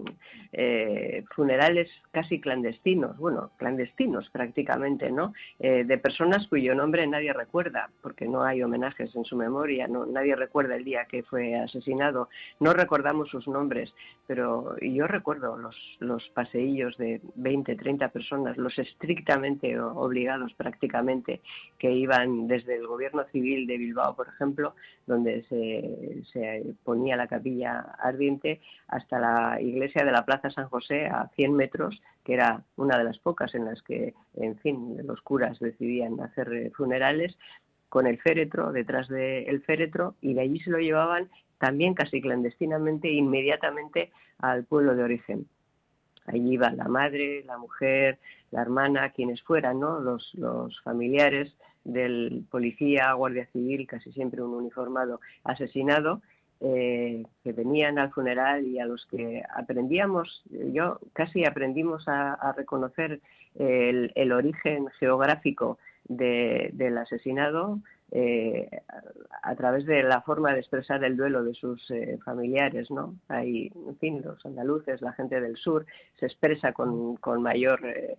eh, funerales casi clandestinos, bueno, clandestinos prácticamente, ¿no? Eh, de personas cuyo nombre nadie recuerda, porque no hay homenajes en su memoria, no, nadie recuerda el día que fue asesinado, no recordamos sus nombres, pero yo recuerdo los, los paseillos de veinte, treinta personas, los estrictamente obligados prácticamente, que iban desde el gobierno civil de Bilbao, por ejemplo, donde se, se ponía la capilla ardiente, hasta la iglesia de la Plaza San José a cien metros, que era una de las pocas en las que, en fin, los curas decidían hacer funerales, con el féretro, detrás del féretro, y de allí se lo llevaban también casi clandestinamente, inmediatamente al pueblo de origen. Allí iba la madre, la mujer, la hermana, quienes fueran, ¿no? Los, los familiares del policía, guardia civil, casi siempre un uniformado asesinado, eh, que venían al funeral y a los que aprendíamos, yo casi aprendimos a, a reconocer el, el origen geográfico de, del asesinado, Eh, a, a través de la forma de expresar el duelo de sus eh, familiares, ¿no? Hay, en fin, los andaluces, la gente del sur, se expresa con, con mayor eh,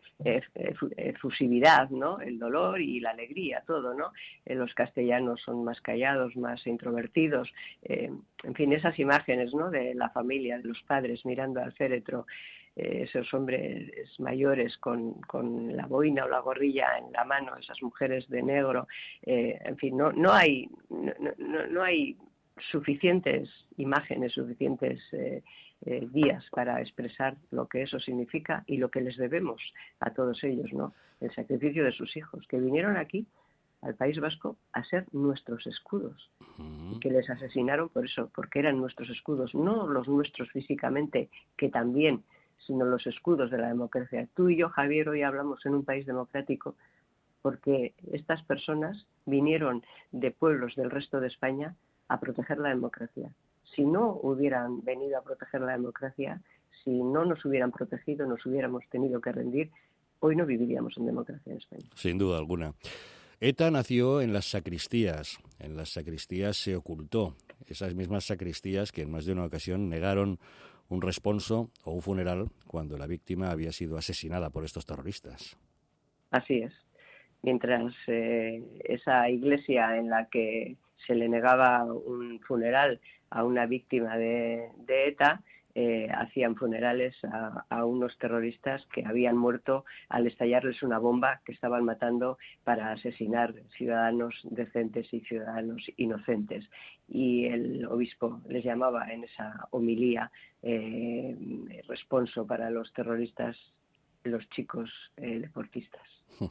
efusividad, ¿no? El dolor y la alegría, todo, ¿no? Eh, los castellanos son más callados, más introvertidos, eh, en fin, esas imágenes, ¿no? De la familia, de los padres mirando al féretro, Eh, esos hombres mayores con, con la boina o la gorrilla en la mano, esas mujeres de negro, eh, en fin, no, no hay no, no, no hay suficientes imágenes, suficientes eh, eh, días para expresar lo que eso significa y lo que les debemos a todos ellos, ¿no? El sacrificio de sus hijos, que vinieron aquí al País Vasco a ser nuestros escudos, y que les asesinaron por eso, porque eran nuestros escudos, no los nuestros físicamente, que también, sino los escudos de la democracia. Tú y yo, Javier, hoy hablamos en un país democrático porque estas personas vinieron de pueblos del resto de España a proteger la democracia. Si no hubieran venido a proteger la democracia, si no nos hubieran protegido, nos hubiéramos tenido que rendir, hoy no viviríamos en democracia en España. Sin duda alguna. ETA nació en las sacristías. En las sacristías se ocultó. Esas mismas sacristías que en más de una ocasión negaron un responso o un funeral cuando la víctima había sido asesinada por estos terroristas. Así es. Mientras eh, esa iglesia en la que se le negaba un funeral a una víctima de, de ETA, eh, hacían funerales a, a unos terroristas que habían muerto al estallarles una bomba, que estaban matando para asesinar ciudadanos decentes y ciudadanos inocentes. Y el obispo les llamaba en esa homilía eh, responso para los terroristas, los chicos eh, deportistas.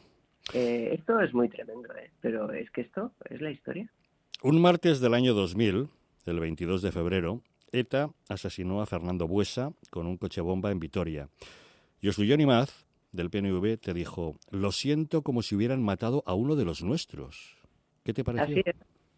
Eh, esto es muy tremendo, ¿eh? Pero es que esto es la historia. Un martes del año dos mil, el veintidós de febrero, ETA asesinó a Fernando Buesa con un coche bomba en Vitoria. Josu Jon Imaz, del P N V, te dijo: lo siento como si hubieran matado a uno de los nuestros. ¿Qué te pareció? Así es.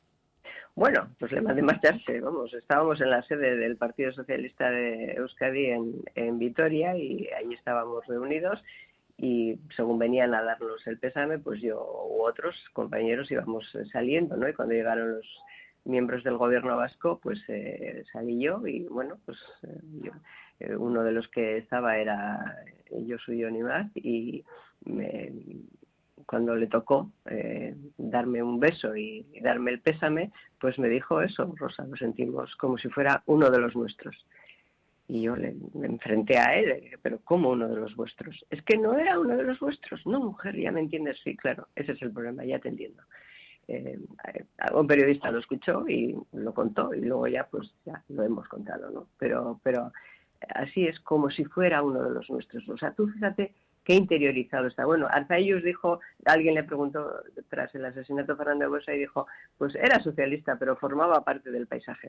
Bueno, pues le mandé marcharse, vamos, estábamos en la sede del Partido Socialista de Euskadi en, en Vitoria y ahí estábamos reunidos y según venían a darnos el pésame, pues yo u otros compañeros íbamos saliendo, ¿no? Y cuando llegaron los miembros del gobierno vasco, pues eh, salí yo y bueno, pues eh, yo, eh, uno de los que estaba era Josu Jon Imaz y me, cuando le tocó eh, darme un beso y, y darme el pésame, pues me dijo eso: Rosa, lo sentimos como si fuera uno de los nuestros. Y yo le, me enfrenté a él, le dije: pero ¿cómo uno de los vuestros? Es que no era uno de los vuestros. No, mujer, ya me entiendes. Sí, claro, ese es el problema, ya te entiendo. Eh, un periodista lo escuchó y lo contó y luego ya pues ya lo hemos contado, ¿no? Pero pero así es, como si fuera uno de los nuestros. O sea, tú fíjate qué interiorizado está. Bueno, Arzallus dijo, alguien le preguntó tras el asesinato de Fernando de Buesa y dijo, pues era socialista, pero formaba parte del paisaje.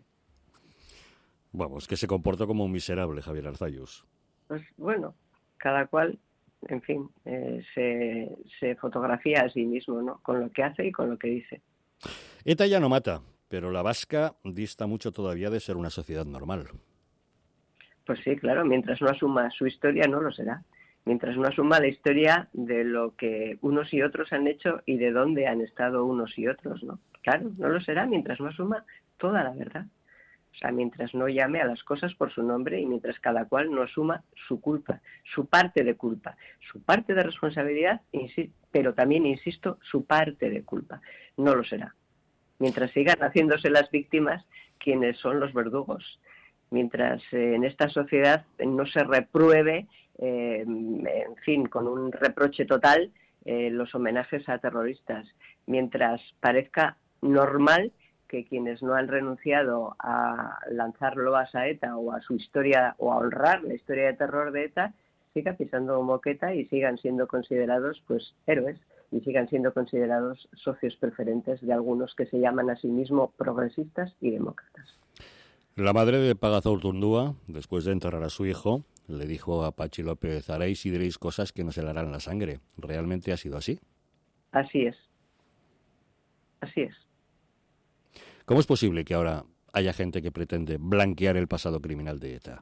Vamos, que se comportó como un miserable, Javier Arzallus. Pues bueno, cada cual, en fin, eh, se, se fotografía a sí mismo, ¿no? Con lo que hace y con lo que dice. ETA ya no mata, pero la vasca dista mucho todavía de ser una sociedad normal. Pues sí, claro, mientras no asuma su historia no lo será. Mientras no asuma la historia de lo que unos y otros han hecho y de dónde han estado unos y otros, ¿no? Claro, no lo será mientras no asuma toda la verdad. O sea, mientras no llame a las cosas por su nombre y mientras cada cual no asuma su culpa, su parte de culpa, su parte de responsabilidad, pero también, insisto, su parte de culpa. No lo será. Mientras sigan haciéndose las víctimas quienes son los verdugos. Mientras eh, en esta sociedad no se repruebe, eh, en fin, con un reproche total, eh, los homenajes a terroristas. Mientras parezca normal que quienes no han renunciado a lanzar loas a ETA o a su historia o a honrar la historia de terror de ETA sigan pisando moqueta y sigan siendo considerados pues héroes y sigan siendo considerados socios preferentes de algunos que se llaman a sí mismos progresistas y demócratas. La madre de Pagazaurtundúa, después de enterrar a su hijo, le dijo a Patxi López, haréis y diréis cosas que nos helarán la sangre. ¿Realmente ha sido así? Así es. Así es. ¿Cómo es posible que ahora haya gente que pretende blanquear el pasado criminal de ETA?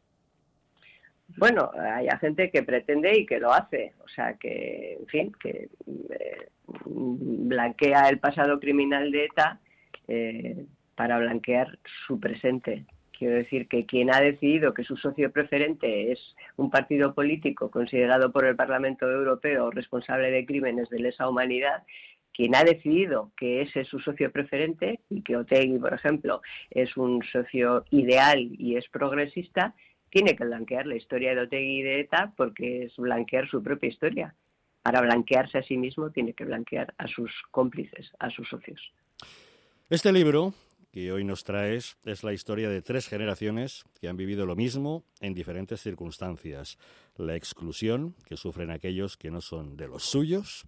Bueno, hay gente que pretende y que lo hace, o sea que, en fin, que eh, blanquea el pasado criminal de ETA eh, para blanquear su presente. Quiero decir que quien ha decidido que su socio preferente es un partido político considerado por el Parlamento Europeo responsable de crímenes de lesa humanidad, quien ha decidido que ese es su socio preferente y que Otegi, por ejemplo, es un socio ideal y es progresista, tiene que blanquear la historia de Otegi y de ETA porque es blanquear su propia historia. Para blanquearse a sí mismo tiene que blanquear a sus cómplices, a sus socios. Este libro que hoy nos traes es la historia de tres generaciones que han vivido lo mismo en diferentes circunstancias. La exclusión que sufren aquellos que no son de los suyos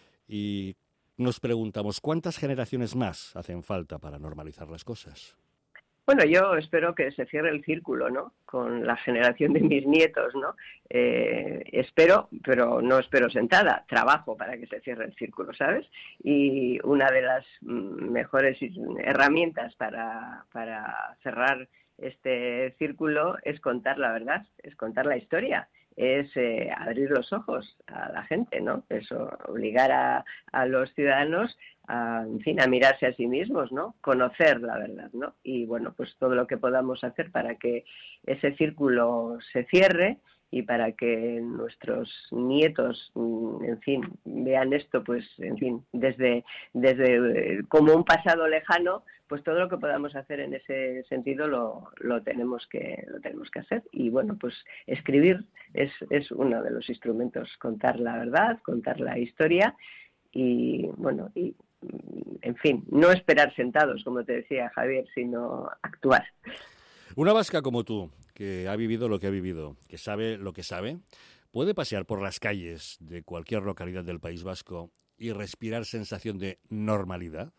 y nos preguntamos, ¿cuántas generaciones más hacen falta para normalizar las cosas? Bueno, yo espero que se cierre el círculo, ¿no? Con la generación de mis nietos, ¿no? Eh, espero, pero no espero sentada, trabajo para que se cierre el círculo, ¿sabes? Y una de las mejores herramientas para, para cerrar este círculo es contar la verdad, es contar la historia. Es eh, abrir los ojos a la gente, ¿no? Eso, obligar a, a los ciudadanos a, en fin, a mirarse a sí mismos, ¿no? Conocer la verdad, ¿no? Y bueno, pues todo lo que podamos hacer para que ese círculo se cierre y para que nuestros nietos, en fin, vean esto, pues, en fin, desde, desde como un pasado lejano, pues todo lo que podamos hacer en ese sentido lo, lo tenemos que lo tenemos que hacer. Y bueno, pues escribir es, es uno de los instrumentos, contar la verdad, contar la historia y, bueno, y en fin, no esperar sentados, como te decía Javier, sino actuar. Una vasca como tú, que ha vivido lo que ha vivido, que sabe lo que sabe, ¿puede pasear por las calles de cualquier localidad del País Vasco y respirar sensación de normalidad?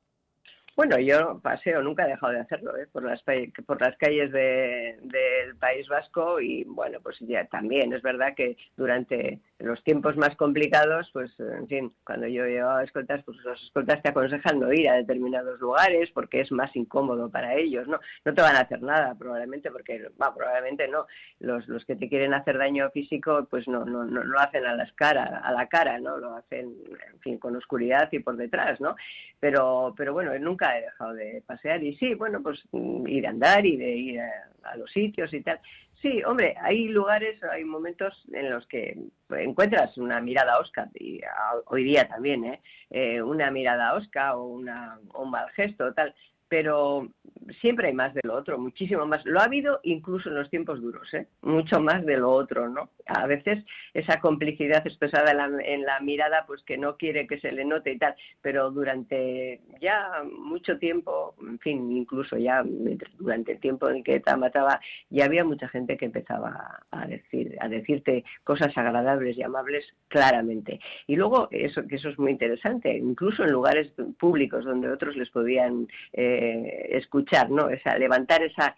Bueno, yo paseo, nunca he dejado de hacerlo, ¿eh? por las por las calles de, del País Vasco y bueno, pues ya también es verdad que durante los tiempos más complicados, pues en fin, cuando yo llevaba escoltas, pues los escoltas te aconsejan no ir a determinados lugares porque es más incómodo para ellos, ¿no? No te van a hacer nada probablemente porque, va, probablemente no, los los que te quieren hacer daño físico, pues no no no lo hacen a las cara, a la cara, ¿no? Lo hacen, en fin, con oscuridad y por detrás, ¿no? Pero pero bueno, nunca he dejado de pasear y sí, bueno, pues ir de andar y de ir a, a los sitios y tal. Sí, hombre, hay lugares, hay momentos en los que encuentras una mirada osca, y a, hoy día también, ¿eh? eh una mirada osca o, una, o un mal gesto, tal, pero siempre hay más de lo otro, muchísimo más. Lo ha habido incluso en los tiempos duros, ¿eh? Mucho más de lo otro, ¿no? A veces esa complicidad expresada en la, en la mirada, pues que no quiere que se le note y tal, pero durante ya mucho tiempo, en fin, incluso ya durante el tiempo en que ETA mataba, ya había mucha gente que empezaba a decir, a decirte cosas agradables y amables claramente. Y luego, eso que eso es muy interesante, incluso en lugares públicos donde otros les podían eh, escuchar, ¿no? Esa, levantar esa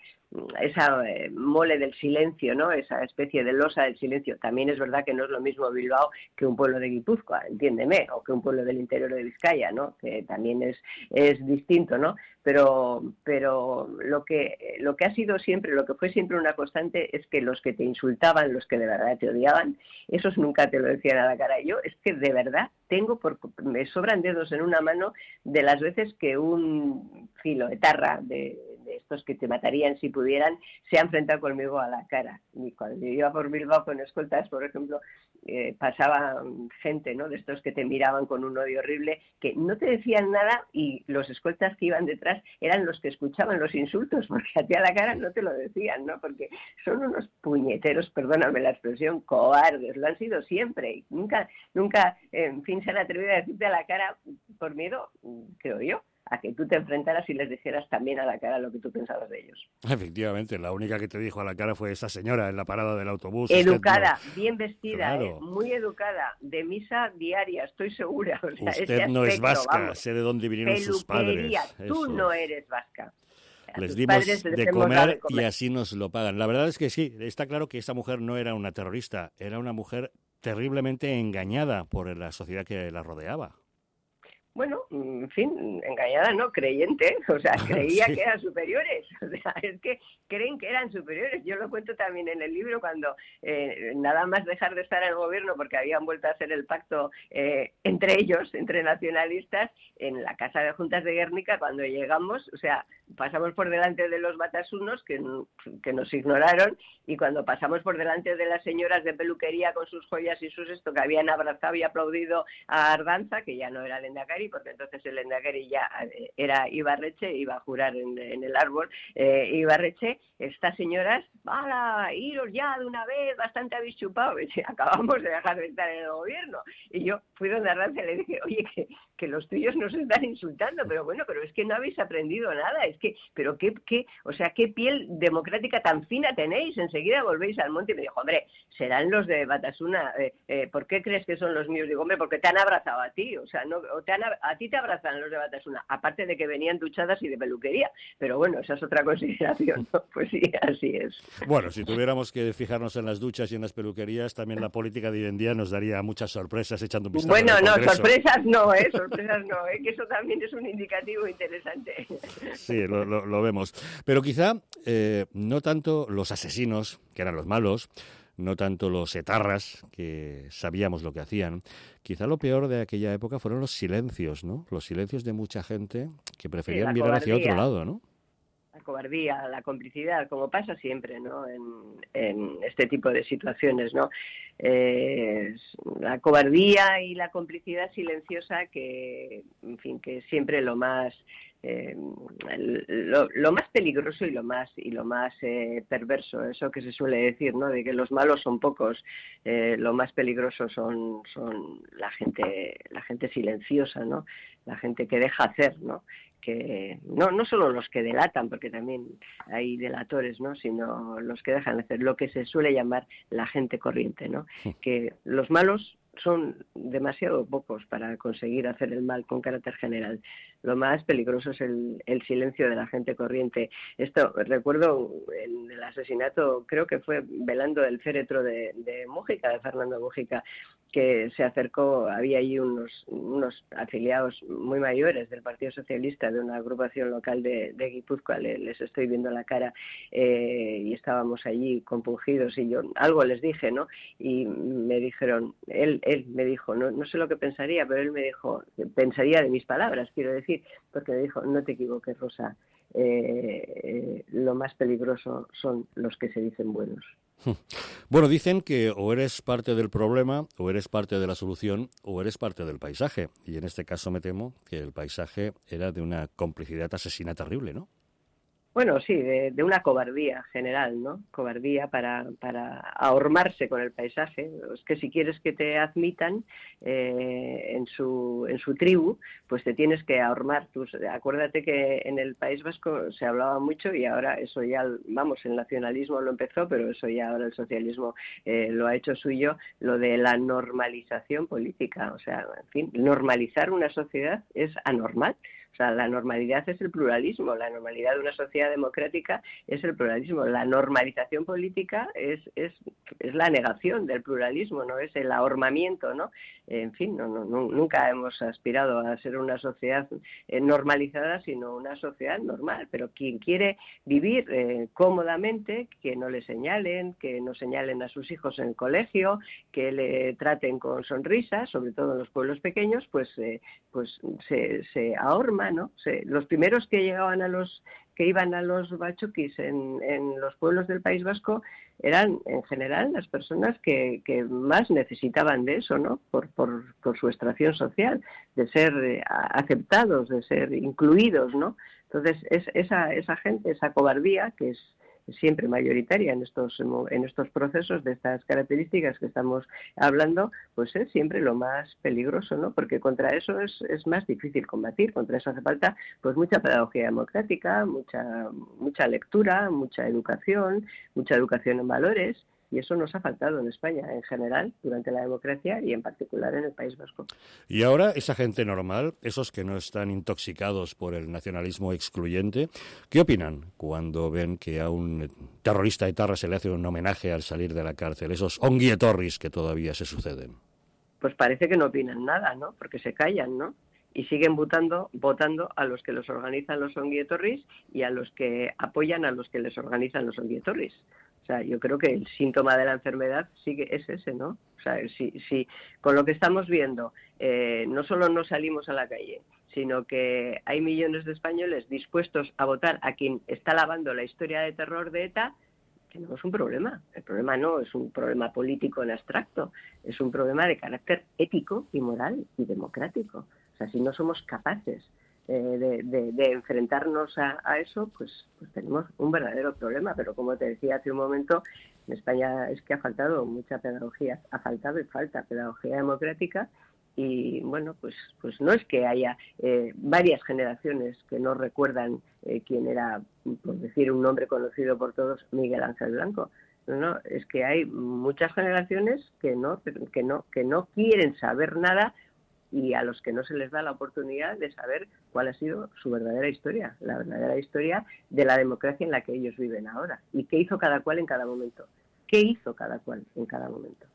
esa eh, mole del silencio, ¿no? Esa especie de losa del silencio. También es verdad que no es lo mismo Bilbao que un pueblo de Guipúzcoa, entiéndeme, o que un pueblo del interior de Vizcaya, ¿no? Que también es es distinto, ¿no? Pero pero lo que lo que ha sido siempre, lo que fue siempre una constante es que los que te insultaban, los que de verdad te odiaban, esos nunca te lo decían a la cara. Yo es que de verdad tengo, por, me sobran dedos en una mano de las veces que un filo etarra de de estos que te matarían si pudieran, se ha enfrentado conmigo a la cara. Y cuando yo iba por Bilbao con escoltas, por ejemplo, eh, pasaba gente, ¿no? De estos que te miraban con un odio horrible, que no te decían nada y los escoltas que iban detrás eran los que escuchaban los insultos, porque a ti a la cara no te lo decían, ¿no? Porque son unos puñeteros, perdóname la expresión, cobardes, lo han sido siempre. Y nunca, nunca, en fin, se han atrevido a decirte a la cara por miedo, creo yo, a que tú te enfrentaras y les dijeras también a la cara lo que tú pensabas de ellos. Efectivamente, la única que te dijo a la cara fue esa señora en la parada del autobús. Educada, no... bien vestida, claro. eh, muy educada, de misa diaria, estoy segura. O sea, usted ese no aspecto, es vasca, vamos, sé de dónde vinieron sus padres. Tú Eso. no eres vasca. A les tus dimos les de, hemos comer dado de comer y así nos lo pagan. La verdad es que sí, está claro que esta mujer no era una terrorista, era una mujer terriblemente engañada por la sociedad que la rodeaba. Bueno, en fin, engañada no, creyente, o sea, creía sí. que eran superiores, o sea, es que creen que eran superiores. Yo lo cuento también en el libro cuando eh, nada más dejar de estar en el gobierno, porque habían vuelto a hacer el pacto eh, entre ellos, entre nacionalistas, en la Casa de Juntas de Guernica, cuando llegamos, o sea, pasamos por delante de los batasunos que, que nos ignoraron, y cuando pasamos por delante de las señoras de peluquería con sus joyas y sus esto, que habían abrazado y aplaudido a Ardanza, que ya no era el Endacari, porque entonces el Endacari ya era Ibarretxe, iba a jurar en, en el árbol, eh, Ibarretxe, estas señoras, ¡hala, iros ya de una vez, bastante habéis chupado! Y acabamos de dejar de estar en el gobierno. Y yo fui donde Ardanza y le dije, oye, que, que los tuyos nos están insultando, pero bueno, pero es que no habéis aprendido nada, es que, pero qué, qué, o sea, qué piel democrática tan fina tenéis, enseguida volvéis al monte. Y me dijo, hombre, serán los de Batasuna, eh, eh, ¿por qué crees que son los míos? Digo, hombre, porque te han abrazado a ti, o sea, no, o te han, a ti te abrazan los de Batasuna, aparte de que venían duchadas y de peluquería, pero bueno, esa es otra consideración, ¿no? Pues sí, así es. Bueno, si tuviéramos que fijarnos en las duchas y en las peluquerías, también la política de hoy en día nos daría muchas sorpresas echando un vistazo. Bueno, no, Congreso. sorpresas no, ¿eh? Sorpresas no, ¿eh? Que eso también es un indicativo interesante. Sí, lo, lo, lo vemos. Pero quizá eh, no tanto los asesinos, que eran los malos, no tanto los etarras, que sabíamos lo que hacían. Quizá lo peor de aquella época fueron los silencios, ¿no? Los silencios de mucha gente que preferían sí, mirar cobardía. hacia otro lado, ¿no? La cobardía, la complicidad, como pasa siempre, ¿no? En, en este tipo de situaciones, ¿no? Eh, la cobardía y la complicidad silenciosa que, en fin, que siempre lo más eh, lo, lo más peligroso y lo más y lo más eh, perverso, eso que se suele decir, ¿no? De que los malos son pocos, eh, lo más peligroso son son la gente la gente silenciosa, ¿no? La gente que deja hacer, ¿no? Que no no solo los que delatan, porque también hay delatores, ¿no? Sino los que dejan hacer, lo que se suele llamar la gente corriente, ¿no? Que los malos son demasiado pocos para conseguir hacer el mal con carácter general. Lo más peligroso es el, el silencio de la gente corriente. Esto, recuerdo en el asesinato, creo que fue velando el féretro de, de Mújica, de Fernando Mújica, que se acercó, había allí unos, unos afiliados muy mayores del Partido Socialista, de una agrupación local de, de Guipúzcoa, les, les estoy viendo la cara, eh, y estábamos allí compungidos, y yo algo les dije, ¿no? Y me dijeron, él él me dijo, no, no sé lo que pensaría, pero él me dijo, pensaría de mis palabras, quiero decir, porque me dijo, no te equivoques, Rosa, eh, eh, lo más peligroso son los que se dicen buenos. Bueno, dicen que o eres parte del problema, o eres parte de la solución, o eres parte del paisaje. Y en este caso me temo que el paisaje era de una complicidad asesina terrible, ¿no? Bueno, sí, de, de una cobardía general, ¿no? Cobardía para, para ahormarse con el paisaje. Es que si quieres que te admitan eh, en su en su tribu, pues te tienes que ahormar. Tú, acuérdate que en el País Vasco se hablaba mucho y ahora eso ya, vamos, el nacionalismo lo empezó, pero eso ya ahora el socialismo eh, lo ha hecho suyo, lo de la normalización política. O sea, en fin, normalizar una sociedad es anormal. O sea, la normalidad es el pluralismo, la normalidad de una sociedad democrática es el pluralismo. La normalización política es, es, es la negación del pluralismo, no es el ahormamiento, ¿no? En fin, no, no, nunca hemos aspirado a ser una sociedad eh, normalizada, sino una sociedad normal. Pero quien quiere vivir eh, cómodamente, que no le señalen, que no señalen a sus hijos en el colegio, que le traten con sonrisas, sobre todo en los pueblos pequeños, pues, eh, pues se, se ahorma, ¿no? Se, los primeros que llegaban a los que iban a los bachuquis en, en los pueblos del País Vasco eran en general las personas que, que más necesitaban de eso, ¿no? Por, por, por su extracción social, de ser eh, aceptados, de ser incluidos, ¿no? Entonces es esa esa gente, esa cobardía que es siempre mayoritaria en estos en estos procesos de estas características que estamos hablando, pues es siempre lo más peligroso, ¿no? Porque contra eso es, es más difícil combatir, contra eso hace falta pues mucha pedagogía democrática, mucha mucha lectura, mucha educación, mucha educación en valores. Y eso nos ha faltado en España en general durante la democracia y en particular en el País Vasco. Y ahora esa gente normal, esos que no están intoxicados por el nacionalismo excluyente, ¿qué opinan cuando ven que a un terrorista etarra se le hace un homenaje al salir de la cárcel? Esos onguietorris que todavía se suceden. Pues parece que no opinan nada, ¿no? Porque se callan, ¿no? Y siguen votando, votando a los que los organizan los onguietorris y a los que apoyan a los que les organizan los onguietorris. O sea, yo creo que el síntoma de la enfermedad sigue es ese, ¿no? O sea, si, si con lo que estamos viendo eh, no solo no salimos a la calle, sino que hay millones de españoles dispuestos a votar a quien está lavando la historia de terror de ETA, tenemos un problema. El problema no es un problema político en abstracto, es un problema de carácter ético y moral y democrático. O sea, si no somos capaces Eh, de, de, de enfrentarnos a, a eso, pues, pues tenemos un verdadero problema. Pero como te decía hace un momento, en España es que ha faltado mucha pedagogía, ha faltado y falta pedagogía democrática. Y bueno, pues pues no es que haya eh, varias generaciones que no recuerdan eh, quién era, por decir un nombre conocido por todos, Miguel Ángel Blanco. No, no, es que hay muchas generaciones que no que no que no quieren saber nada, y a los que no se les da la oportunidad de saber cuál ha sido su verdadera historia, la verdadera historia de la democracia en la que ellos viven ahora. ¿Y qué hizo cada cual en cada momento? ¿Qué hizo cada cual en cada momento?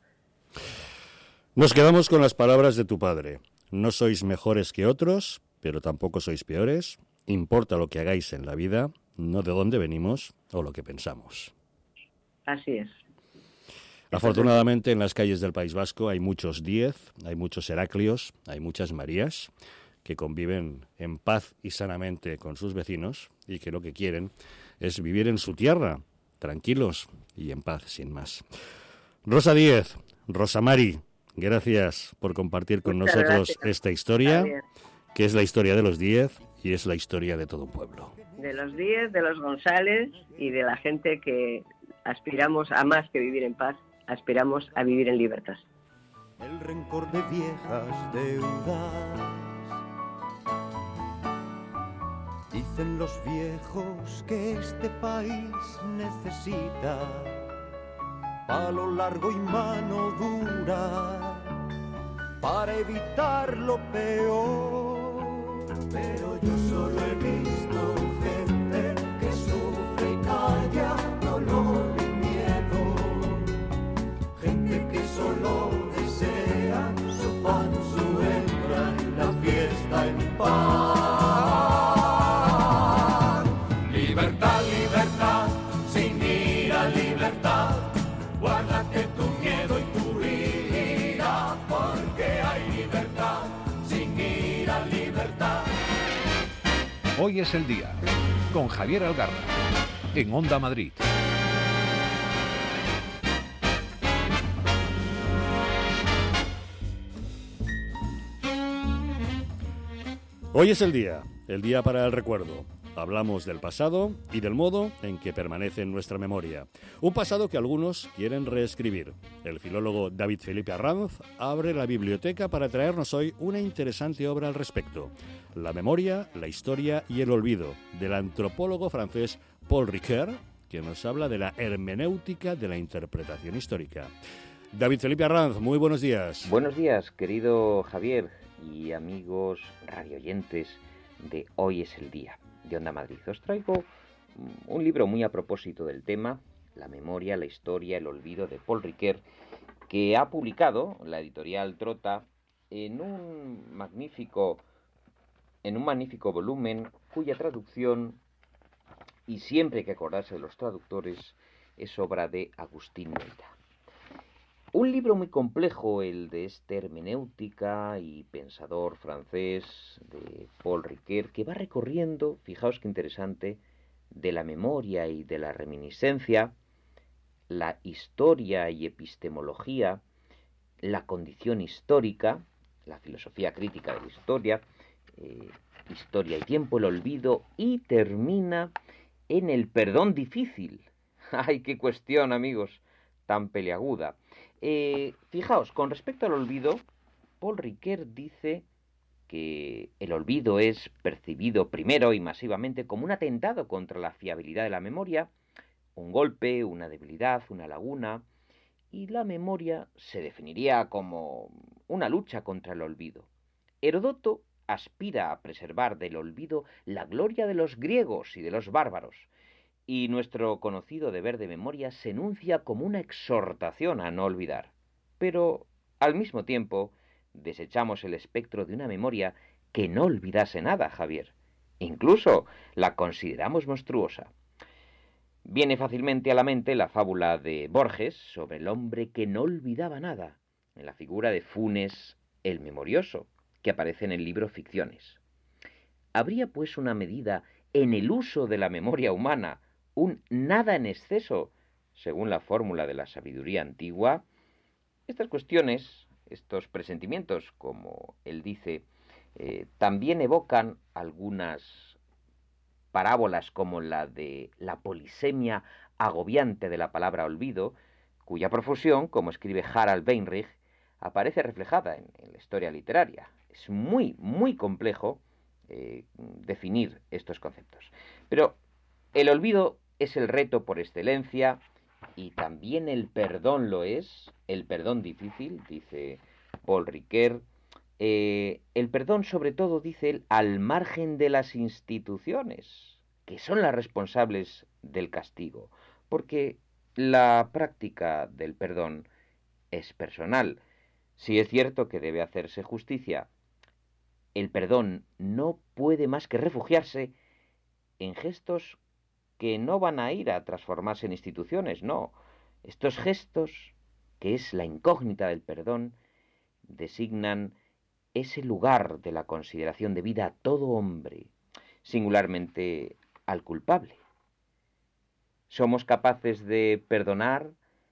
Nos quedamos con las palabras de tu padre. No sois mejores que otros, pero tampoco sois peores. Importa lo que hagáis en la vida, no de dónde venimos o lo que pensamos. Así es. Afortunadamente en las calles del País Vasco hay muchos Díez, hay muchos Heraclios, hay muchas Marías que conviven en paz y sanamente con sus vecinos y que lo que quieren es vivir en su tierra, tranquilos y en paz, sin más. Rosa Díez, Rosa Mari, gracias por compartir con Muchas nosotros gracias. esta historia, Javier. que es la historia de los Díez y es la historia de todo un pueblo. De los Díez, de los González y de la gente que aspiramos a más que vivir en paz, aspiramos a vivir en libertad. El rencor de viejas deudas. Dicen los viejos que este país necesita palo largo y mano dura para evitar lo peor. Pero yo solo he visto gente que sufre y calla dolor y miedo, gente que solo desea su pan, su hembra y la fiesta en paz. Libertad, libertad, sin ira, libertad. Guárdate tu miedo y tu ira, porque hay libertad, sin ira, libertad. Hoy es el día, con Javier Algarra, en Onda Madrid. Hoy es el día, el día para el recuerdo. Hablamos del pasado y del modo en que permanece en nuestra memoria. Un pasado que algunos quieren reescribir. El filólogo David Felipe Arranz abre la biblioteca para traernos hoy una interesante obra al respecto. La memoria, la historia y el olvido, del antropólogo francés Paul Ricoeur, que nos habla de la hermenéutica de la interpretación histórica. David Felipe Arranz, muy buenos días. Buenos días, querido Javier y amigos radioyentes de Hoy es el Día de Onda Madrid. Os traigo un libro muy a propósito del tema, La memoria, la historia, el olvido, de Paul Ricoeur, que ha publicado la editorial Trota en un magnífico, en un magnífico volumen cuya traducción, y siempre hay que acordarse de los traductores, es obra de Agustín Neira. Un libro muy complejo, el de este hermenéutica y pensador francés de Paul Ricoeur, que va recorriendo, fijaos qué interesante, de la memoria y de la reminiscencia, la historia y epistemología, la condición histórica, la filosofía crítica de la historia, eh, historia y tiempo, el olvido, y termina en el perdón difícil. ¡Ay, qué cuestión, amigos, tan peliaguda! Eh, fijaos, con respecto al olvido, Paul Ricoeur dice que el olvido es percibido primero y masivamente como un atentado contra la fiabilidad de la memoria, un golpe, una debilidad, una laguna, y la memoria se definiría como una lucha contra el olvido. Heródoto aspira a preservar del olvido la gloria de los griegos y de los bárbaros, y nuestro conocido deber de memoria se enuncia como una exhortación a no olvidar. Pero, al mismo tiempo, desechamos el espectro de una memoria que no olvidase nada, Javier. Incluso la consideramos monstruosa. Viene fácilmente a la mente la fábula de Borges sobre el hombre que no olvidaba nada, en la figura de Funes el Memorioso, que aparece en el libro Ficciones. Habría, pues, una medida en el uso de la memoria humana, un nada en exceso, según la fórmula de la sabiduría antigua. Estas cuestiones, estos presentimientos, como él dice, eh, también evocan algunas parábolas como la de la polisemia agobiante de la palabra olvido, cuya profusión, como escribe Harald Weinrich, aparece reflejada en, en la historia literaria. Es muy, muy complejo eh, definir estos conceptos. Pero el olvido es el reto por excelencia, y también el perdón lo es, el perdón difícil, dice Paul Ricoeur. Eh, el perdón, sobre todo, dice él, al margen de las instituciones, que son las responsables del castigo, porque la práctica del perdón es personal. Si es cierto que debe hacerse justicia, el perdón no puede más que refugiarse en gestos que no van a ir a transformarse en instituciones, no. Estos gestos, que es la incógnita del perdón, designan ese lugar de la consideración debida a todo hombre, singularmente al culpable. Somos capaces de perdonar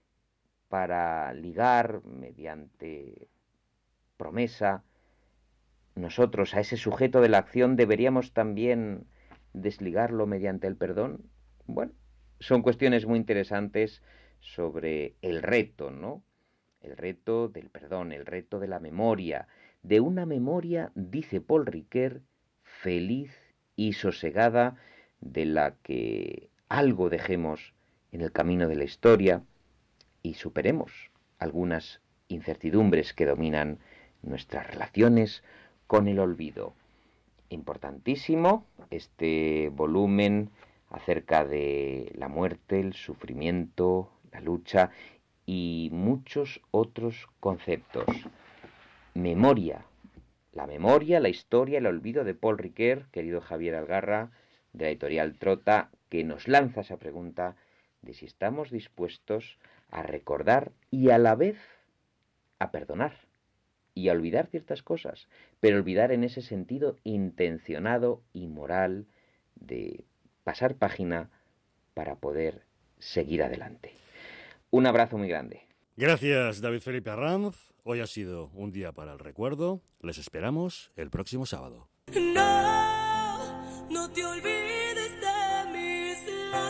para ligar mediante promesa. Nosotros a ese sujeto de la acción deberíamos también desligarlo mediante el perdón. Bueno, son cuestiones muy interesantes sobre el reto, ¿no? El reto del perdón, el reto de la memoria, de una memoria, dice Paul Ricoeur, feliz y sosegada, de la que algo dejemos en el camino de la historia y superemos algunas incertidumbres que dominan nuestras relaciones con el olvido. Importantísimo este volumen acerca de la muerte, el sufrimiento, la lucha y muchos otros conceptos. Memoria, la memoria, la historia, el olvido, de Paul Ricoeur, querido Javier Algarra, de la editorial Trota, que nos lanza esa pregunta de si estamos dispuestos a recordar y a la vez a perdonar y a olvidar ciertas cosas, pero olvidar en ese sentido intencionado y moral de pasar página para poder seguir adelante. Un abrazo muy grande. Gracias, David Felipe Arranz. Hoy ha sido un día para el recuerdo. Les esperamos el próximo sábado. No, no te olvides.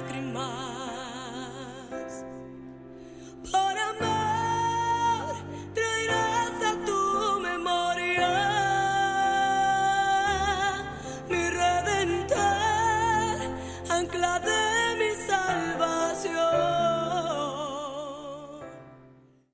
lágrima